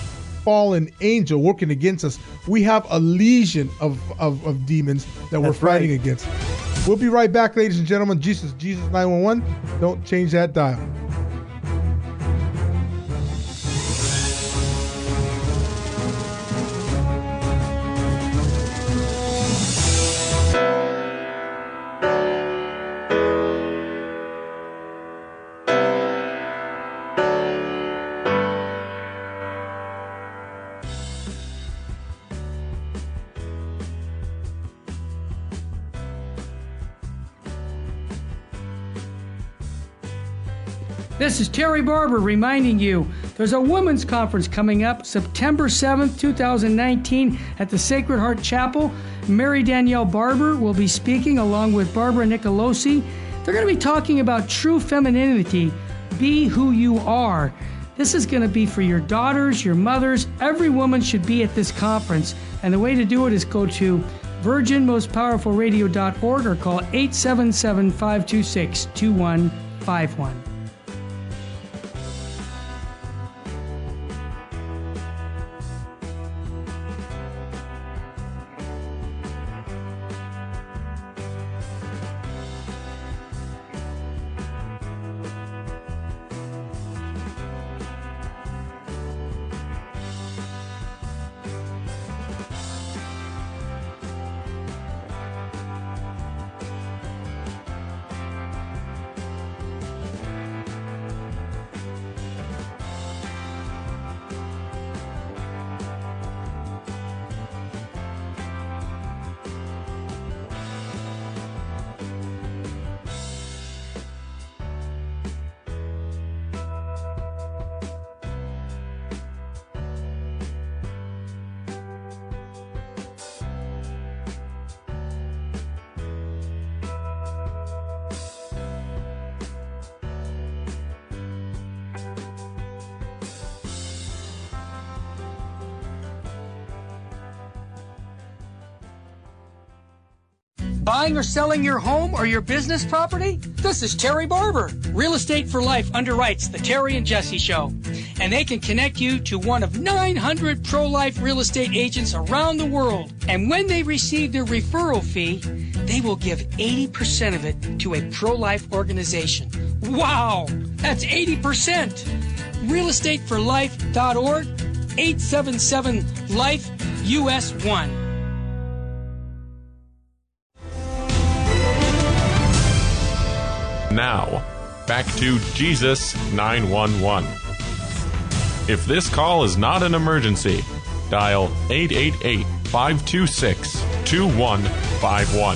Speaker 3: fallen angel working against us. We have a legion of, of, of demons that we're
Speaker 2: That's
Speaker 3: fighting
Speaker 2: right.
Speaker 3: against. We'll be right back, ladies and gentlemen. Jesus, Jesus nine one one. Don't change that dial.
Speaker 4: This is Terry Barber reminding you there's a women's conference coming up September seventh, twenty nineteen at the Sacred Heart Chapel. Mary Danielle Barber will be speaking along with Barbara Nicolosi. They're going to be talking about true femininity. Be who you are. This is going to be for your daughters, your mothers. Every woman should be at this conference. And the way to do it is go to virgin most powerful radio dot org or call eight seven seven, five two six, two one five one. Buying or selling your home or your business property? This is Terry Barber. Real Estate for Life underwrites the Terry and Jesse Show. And they can connect you to one of nine hundred pro-life real estate agents around the world. And when they receive their referral fee, they will give eighty percent of it to a pro-life organization. Wow! That's eighty percent! real estate for life dot org, eight seven seven life U S one.
Speaker 1: Now, back to Jesus nine one one. If this call is not an emergency, dial eight eight eight, five two six, two one five one.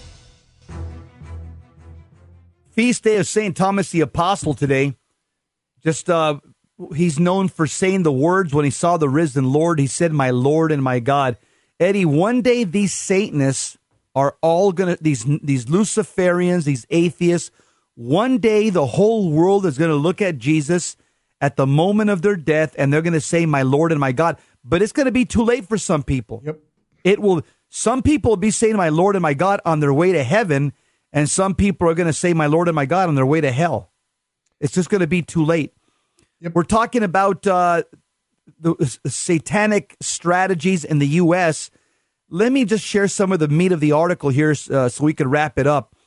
Speaker 2: Feast day of Saint Thomas the Apostle today. Just, uh, he's known for saying the words when he saw the risen Lord. He said, "My Lord and my God." Eddie, one day these Satanists are all going to, these, these Luciferians, these atheists, one day the whole world is going to look at Jesus at the moment of their death, and they're going to say, "My Lord and my God." But it's going to be too late for some people.
Speaker 3: Yep.
Speaker 2: It will. Some people will be saying, "My Lord and my God," on their way to heaven, and some people are going to say, "My Lord and my God," on their way to hell. It's just going to be too late. Yep. We're talking about uh, the satanic strategies in the U S. Let me just share some of the meat of the article here uh, so we can wrap it up.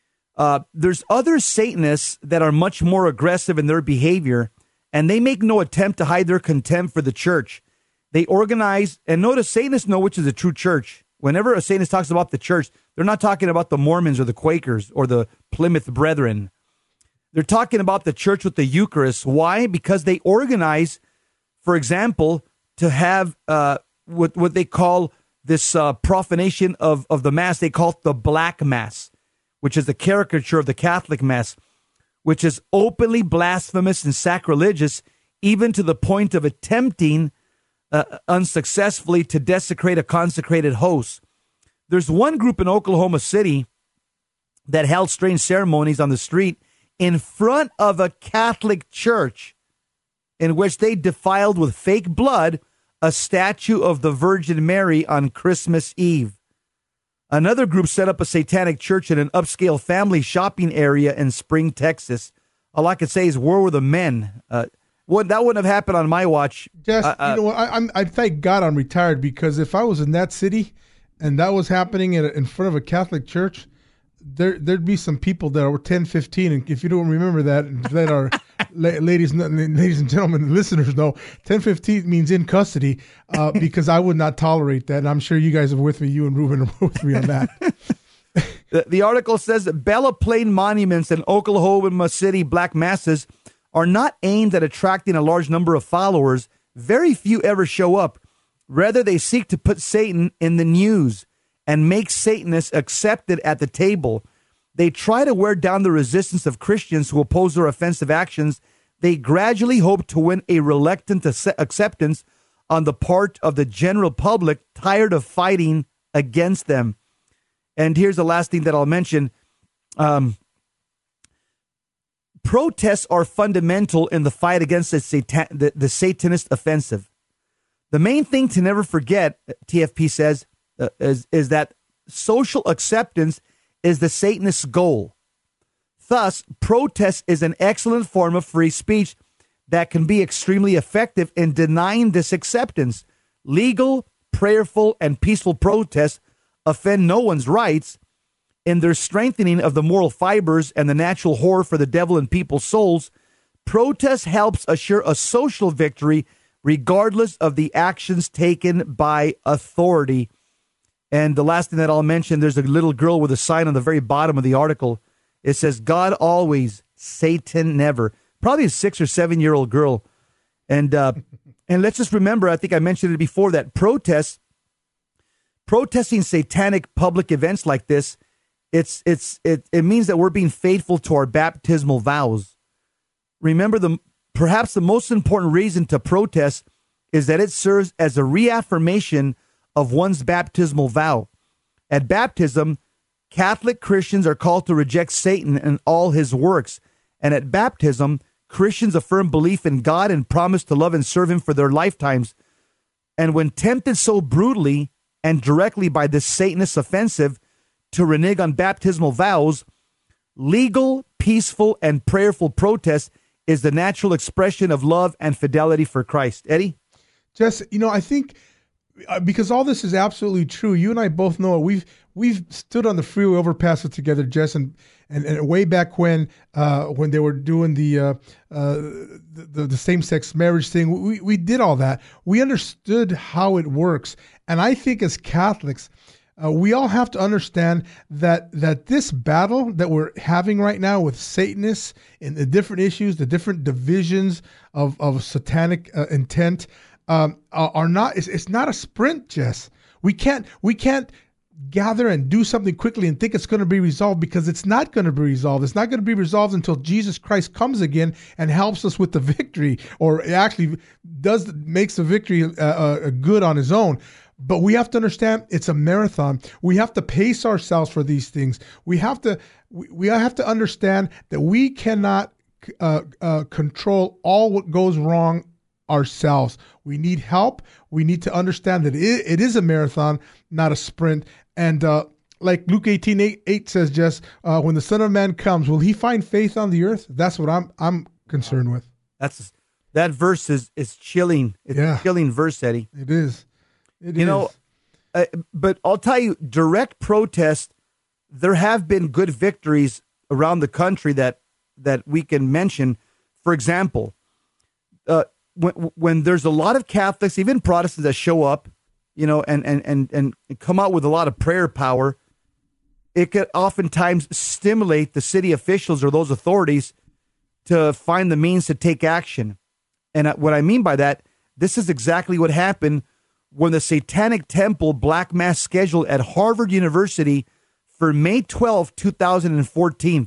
Speaker 2: Uh, there's other Satanists that are much more aggressive in their behavior, and they make no attempt to hide their contempt for the church. They organize, and notice Satanists know which is a true church. Whenever a Satanist talks about the church, they're not talking about the Mormons or the Quakers or the Plymouth Brethren. They're talking about the church with the Eucharist. Why? Because they organize, for example, to have uh, what, what they call this uh, profanation of, of the Mass. They call it the Black Mass, which is a caricature of the Catholic Mass, which is openly blasphemous and sacrilegious, even to the point of attempting uh, unsuccessfully to desecrate a consecrated host. There's one group in Oklahoma City that held strange ceremonies on the street in front of a Catholic church, in which they defiled with fake blood a statue of the Virgin Mary on Christmas Eve. Another group set up a satanic church in an upscale family shopping area in Spring, Texas. All I could say is, where were the men? Uh, what, that wouldn't have happened on my watch.
Speaker 3: Just,
Speaker 2: uh, uh,
Speaker 3: you know what? I, I'm, I thank God I'm retired, because if I was in that city and that was happening in, in front of a Catholic church, there, there'd be some people that were ten, fifteen. And if you don't remember that, let our la- ladies, ladies and gentlemen, listeners know, ten, fifteen means in custody, uh, because I would not tolerate that. And I'm sure you guys are with me. You and Ruben are with me on that.
Speaker 2: the, the article says that Bella Plain monuments and Oklahoma City black masses are not aimed at attracting a large number of followers. Very few ever show up. Rather, they seek to put Satan in the news and make Satanists accepted at the table. They try to wear down the resistance of Christians who oppose their offensive actions. They gradually hope to win a reluctant acceptance on the part of the general public, tired of fighting against them. And here's the last thing that I'll mention. Um, protests are fundamental in the fight against the, satan- the, the Satanist offensive. The main thing to never forget, T F P says, uh, is, is that social acceptance is the Satanist's goal. Thus, protest is an excellent form of free speech that can be extremely effective in denying this acceptance. Legal, prayerful, and peaceful protests offend no one's rights. In their strengthening of the moral fibers and the natural horror for the devil in people's souls, protest helps assure a social victory regardless of the actions taken by authority. And the last thing that I'll mention, there's a little girl with a sign on the very bottom of the article. It says, "God always, Satan never." Probably a six or seven year old girl. And uh, and let's just remember, I think I mentioned it before, that protests, protesting satanic public events like this, it's it's it, it means that we're being faithful to our baptismal vows. Remember, the perhaps the most important reason to protest is that it serves as a reaffirmation of one's baptismal vow. At baptism, Catholic Christians are called to reject Satan and all his works. And at baptism, Christians affirm belief in God and promise to love and serve him for their lifetimes. And when tempted so brutally and directly by this Satanist offensive, to renege on baptismal vows, legal, peaceful, and prayerful protest is the natural expression of love and fidelity for Christ. Eddie?
Speaker 3: Jess, you know, I think uh, because all this is absolutely true, you and I both know it. We've we've stood on the freeway overpasses together, Jess, and, and, and way back when uh, when they were doing the, uh, uh, the the same-sex marriage thing, we, we did all that. We understood how it works. And I think as Catholics, uh, we all have to understand that that this battle that we're having right now with Satanists and the different issues, the different divisions of, of satanic uh, intent, Um, are not. It's, it's not a sprint, Jess. We can't. We can't gather and do something quickly and think it's going to be resolved, because it's not going to be resolved. It's not going to be resolved until Jesus Christ comes again and helps us with the victory, or actually does makes the victory uh, uh, good on his own. But we have to understand it's a marathon. We have to pace ourselves for these things. We have to. We, we have to understand that we cannot uh, uh, control all what goes wrong ourselves. We need help. We need to understand that it, it is a marathon, not a sprint. And uh, like Luke eighteen eight, eight says, Jess, uh, when the Son of Man comes, will he find faith on the earth? That's what I'm I'm concerned with.
Speaker 2: That's that verse is is chilling. It's
Speaker 3: Yeah.
Speaker 2: a chilling verse, Eddie.
Speaker 3: It is. It
Speaker 2: you
Speaker 3: is.
Speaker 2: know, uh, but I'll tell you, direct protest. There have been good victories around the country that that we can mention. For example, uh, when when there's a lot of Catholics, even Protestants, that show up, you know, and and and and come out with a lot of prayer power, it could oftentimes stimulate the city officials or those authorities to find the means to take action. And what I mean by that, this is exactly what happened when the Satanic Temple Black Mass scheduled at Harvard University for May twelfth, two thousand fourteen.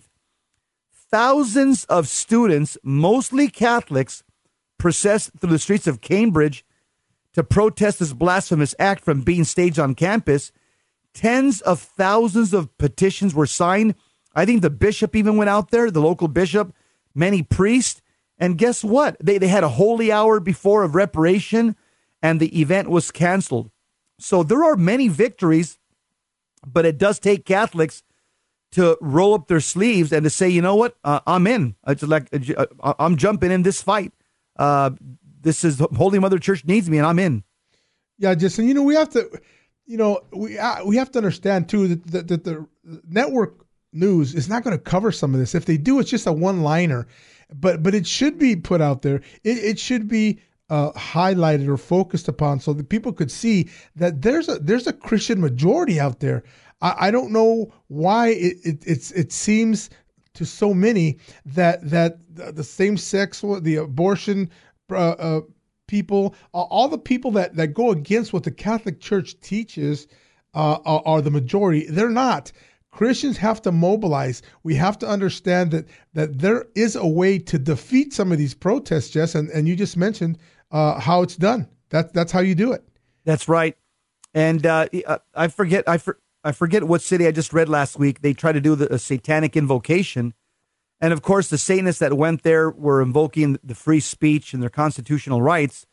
Speaker 2: Thousands of students, mostly Catholics, processed through the streets of Cambridge to protest this blasphemous act from being staged on campus. Tens of thousands of petitions were signed. I think the bishop even went out there, the local bishop, many priests. And guess what? They, they had a holy hour before of reparation, and the event was canceled. So there are many victories, but it does take Catholics to roll up their sleeves and to say, you know what, uh, I'm in. It's like uh, I'm jumping in this fight. Uh, this is Holy Mother Church needs me, and I'm in.
Speaker 3: Yeah, Justin. You know, we have to, you know, we uh, we have to understand too that, that, that the network news is not going to cover some of this. If they do, it's just a one-liner. But but it should be put out there. It, it should be uh, highlighted or focused upon so that people could see that there's a there's a Christian majority out there. I, I don't know why it, it it's it seems to so many that that the, the same sex, the abortion uh, uh, people, uh, all the people that, that go against what the Catholic Church teaches uh, are, are the majority. They're not. Christians have to mobilize. We have to understand that that there is a way to defeat some of these protests, Jess, and, and you just mentioned uh, how it's done. That, that's how you do it.
Speaker 2: That's right. And uh, I forget I, for, I forget what city I just read last week. They tried to do the, a satanic invocation. And, of course, the Satanists that went there were invoking the free speech and their constitutional rights.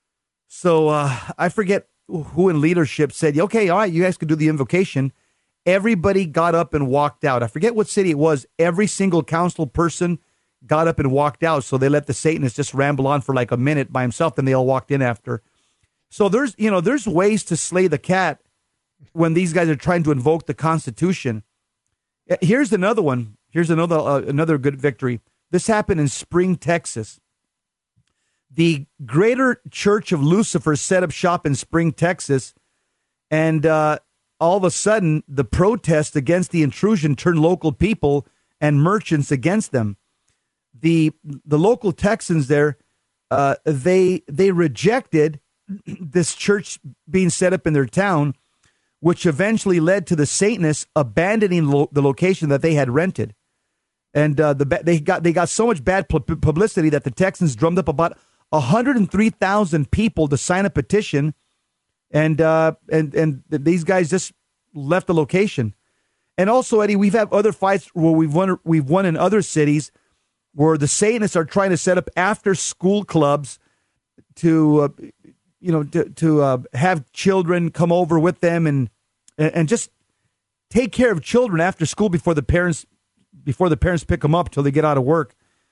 Speaker 2: So uh, I forget who in leadership said, okay, all right, you guys could do the invocation. Everybody got up and walked out. I forget what city it was. Every single council person got up and walked out. So they let the Satanists just ramble on for like a minute by himself. Then they all walked in after. So there's, you know, there's ways to slay the cat when these guys are trying to invoke the Constitution. Here's another one. Here's another uh, another good victory. This happened in Spring, Texas. The Greater Church of Lucifer set up shop in Spring, Texas, and uh, all of a sudden, the protest against the intrusion turned local people and merchants against them. The the local Texans there, uh, they they rejected this church being set up in their town, which eventually led to the Satanists abandoning lo- the location that they had rented. And uh, the they got they got so much bad pu- publicity that the Texans drummed up about one hundred three thousand people to sign a petition, and uh, and and these guys just left the location. And also, Eddie, we've had other fights where we've won we've won in other cities where the Satanists are trying to set up after school clubs to uh, you know to to uh, have children come over with them and and just take care of children after school before the parents before the parents pick them up till they get out of work.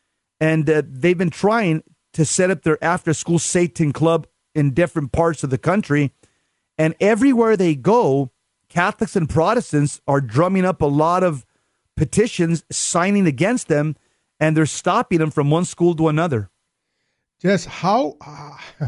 Speaker 2: And uh, they've been trying to set up their after-school Satan club in different parts of the country. And everywhere they go, Catholics and Protestants are drumming up a lot of petitions, signing against them, and they're stopping them from one school to another.
Speaker 3: Jess, how... Uh,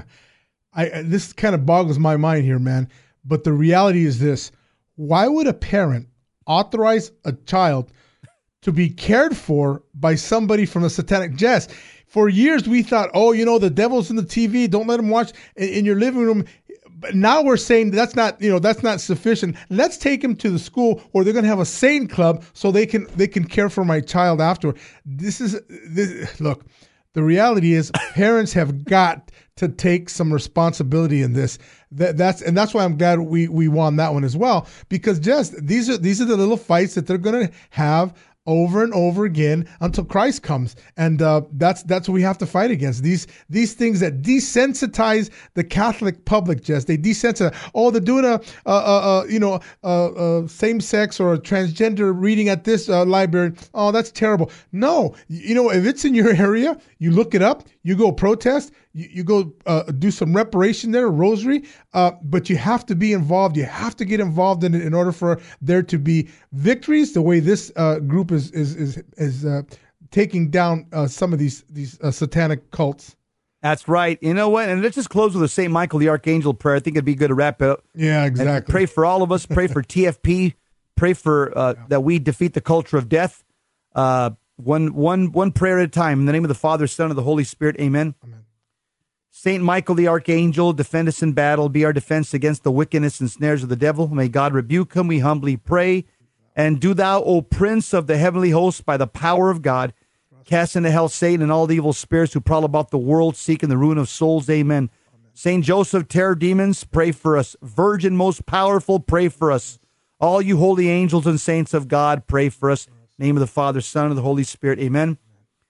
Speaker 3: I this kind of boggles my mind here, man. But the reality is this. Why would a parent authorize a child to be cared for by somebody from a satanic Jess? For years, we thought, oh, you know, the devil's in the T V. Don't let him watch in, in your living room. But now we're saying that's not, you know, that's not sufficient. Let's take him to the school where they're going to have a Satan club so they can they can care for my child afterward. This is this, look. The reality is, parents have got to take some responsibility in this. That, that's and that's why I'm glad we we won that one as well, because just these are these are the little fights that they're going to have over and over again until Christ comes, and uh, that's that's what we have to fight against. These these things that desensitize the Catholic public. Just they desensitize. Oh, they're doing a, a, a, a you know a, a same sex or a transgender reading at this uh, library. Oh, that's terrible. No, you know, if it's in your area, you look it up. You go protest. You, you go uh, do some reparation there, rosary. Uh, but you have to be involved. You have to get involved in it in order for there to be victories. The way this uh, group is is is is uh, taking down uh, some of these these uh, satanic cults.
Speaker 2: That's right. You know what? And let's just close with a Saint Michael the Archangel prayer. I think it'd be good to wrap it up.
Speaker 3: Yeah, exactly.
Speaker 2: And pray for all of us. Pray for T F P. Pray for uh, yeah. that we defeat the culture of death. Uh, one one one prayer at a time. In the name of the Father, Son, and the Holy Spirit. Amen. Amen. Saint Michael the Archangel, defend us in battle. Be our defense against the wickedness and snares of the devil. May God rebuke him, we humbly pray. And do thou, O Prince of the heavenly hosts, by the power of God, cast into hell Satan and all the evil spirits who prowl about the world, seeking the ruin of souls. Amen. Amen. Saint Joseph, terror demons, pray for us. Virgin most powerful, pray for us. All you holy angels and saints of God, pray for us. Name of the Father, Son, and the Holy Spirit. Amen.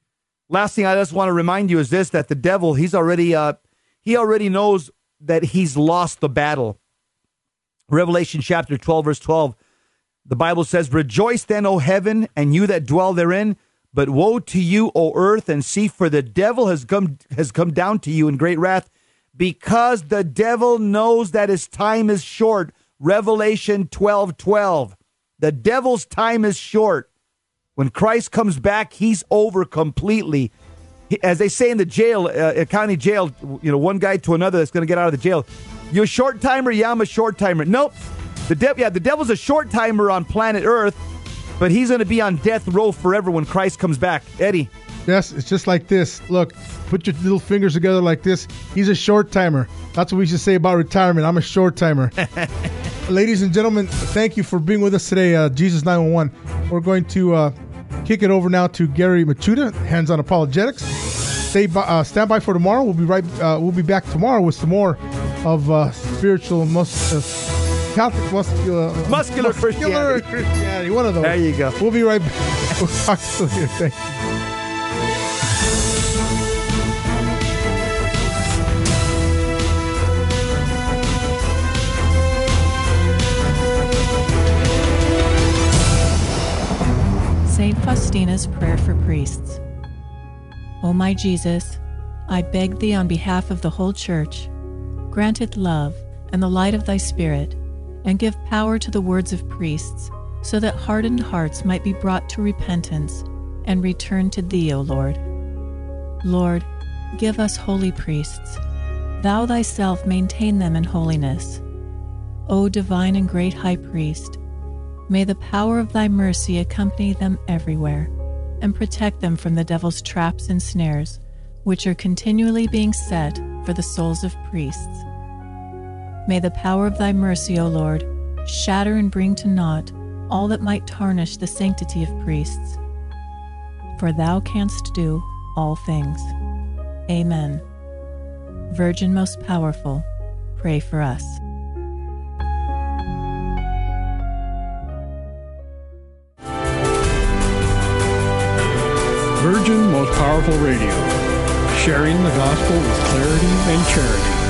Speaker 2: Last thing I just want to remind you is this, that the devil, he's already, uh, he already knows that he's lost the battle. Revelation chapter twelve, verse twelve, the Bible says, rejoice then, O heaven, and you that dwell therein. But woe to you, O earth and sea, for the devil has come, has come down to you in great wrath, because the devil knows that his time is short. Revelation twelve, twelve. The devil's time is short. When Christ comes back, he's over completely. As they say in the jail, uh, county jail, you know, one guy to another that's going to get out of the jail. You a short timer? Yeah, I'm a short timer. Nope. The devil, yeah, the devil's a short timer on planet Earth, but he's going to be on death row forever when Christ comes back. Eddie.
Speaker 3: Yes, it's just like this. Look, put your little fingers together like this. He's a short timer. That's what we should say about retirement. I'm a short timer. Ladies and gentlemen, thank you for being with us today, uh, Jesus nine one one. We're going to uh, kick it over now to Gary Machuda, Hands on Apologetics. Stay by, uh, stand by for tomorrow. We'll be right. Uh, we'll be back tomorrow with some more of uh, spiritual, mus- uh, Catholic muscular, uh,
Speaker 2: muscular Christianity.
Speaker 3: Christianity. One of those.
Speaker 2: There you go.
Speaker 3: We'll be right back. We'll talk to you later. Thank you.
Speaker 6: Saint Faustina's Prayer for Priests. O my Jesus, I beg thee on behalf of the whole Church, grant it love and the light of thy Spirit, and give power to the words of priests, so that hardened hearts might be brought to repentance and return to thee, O Lord. Lord, give us holy priests. Thou thyself maintain them in holiness. O divine and great High Priest, may the power of thy mercy accompany them everywhere, and protect them from the devil's traps and snares, which are continually being set for the souls of priests. May the power of thy mercy, O Lord, shatter and bring to naught all that might tarnish the sanctity of priests. For thou canst do all things. Amen. Virgin most powerful, pray for us.
Speaker 7: Virgin Most Powerful Radio, sharing the gospel with clarity and charity.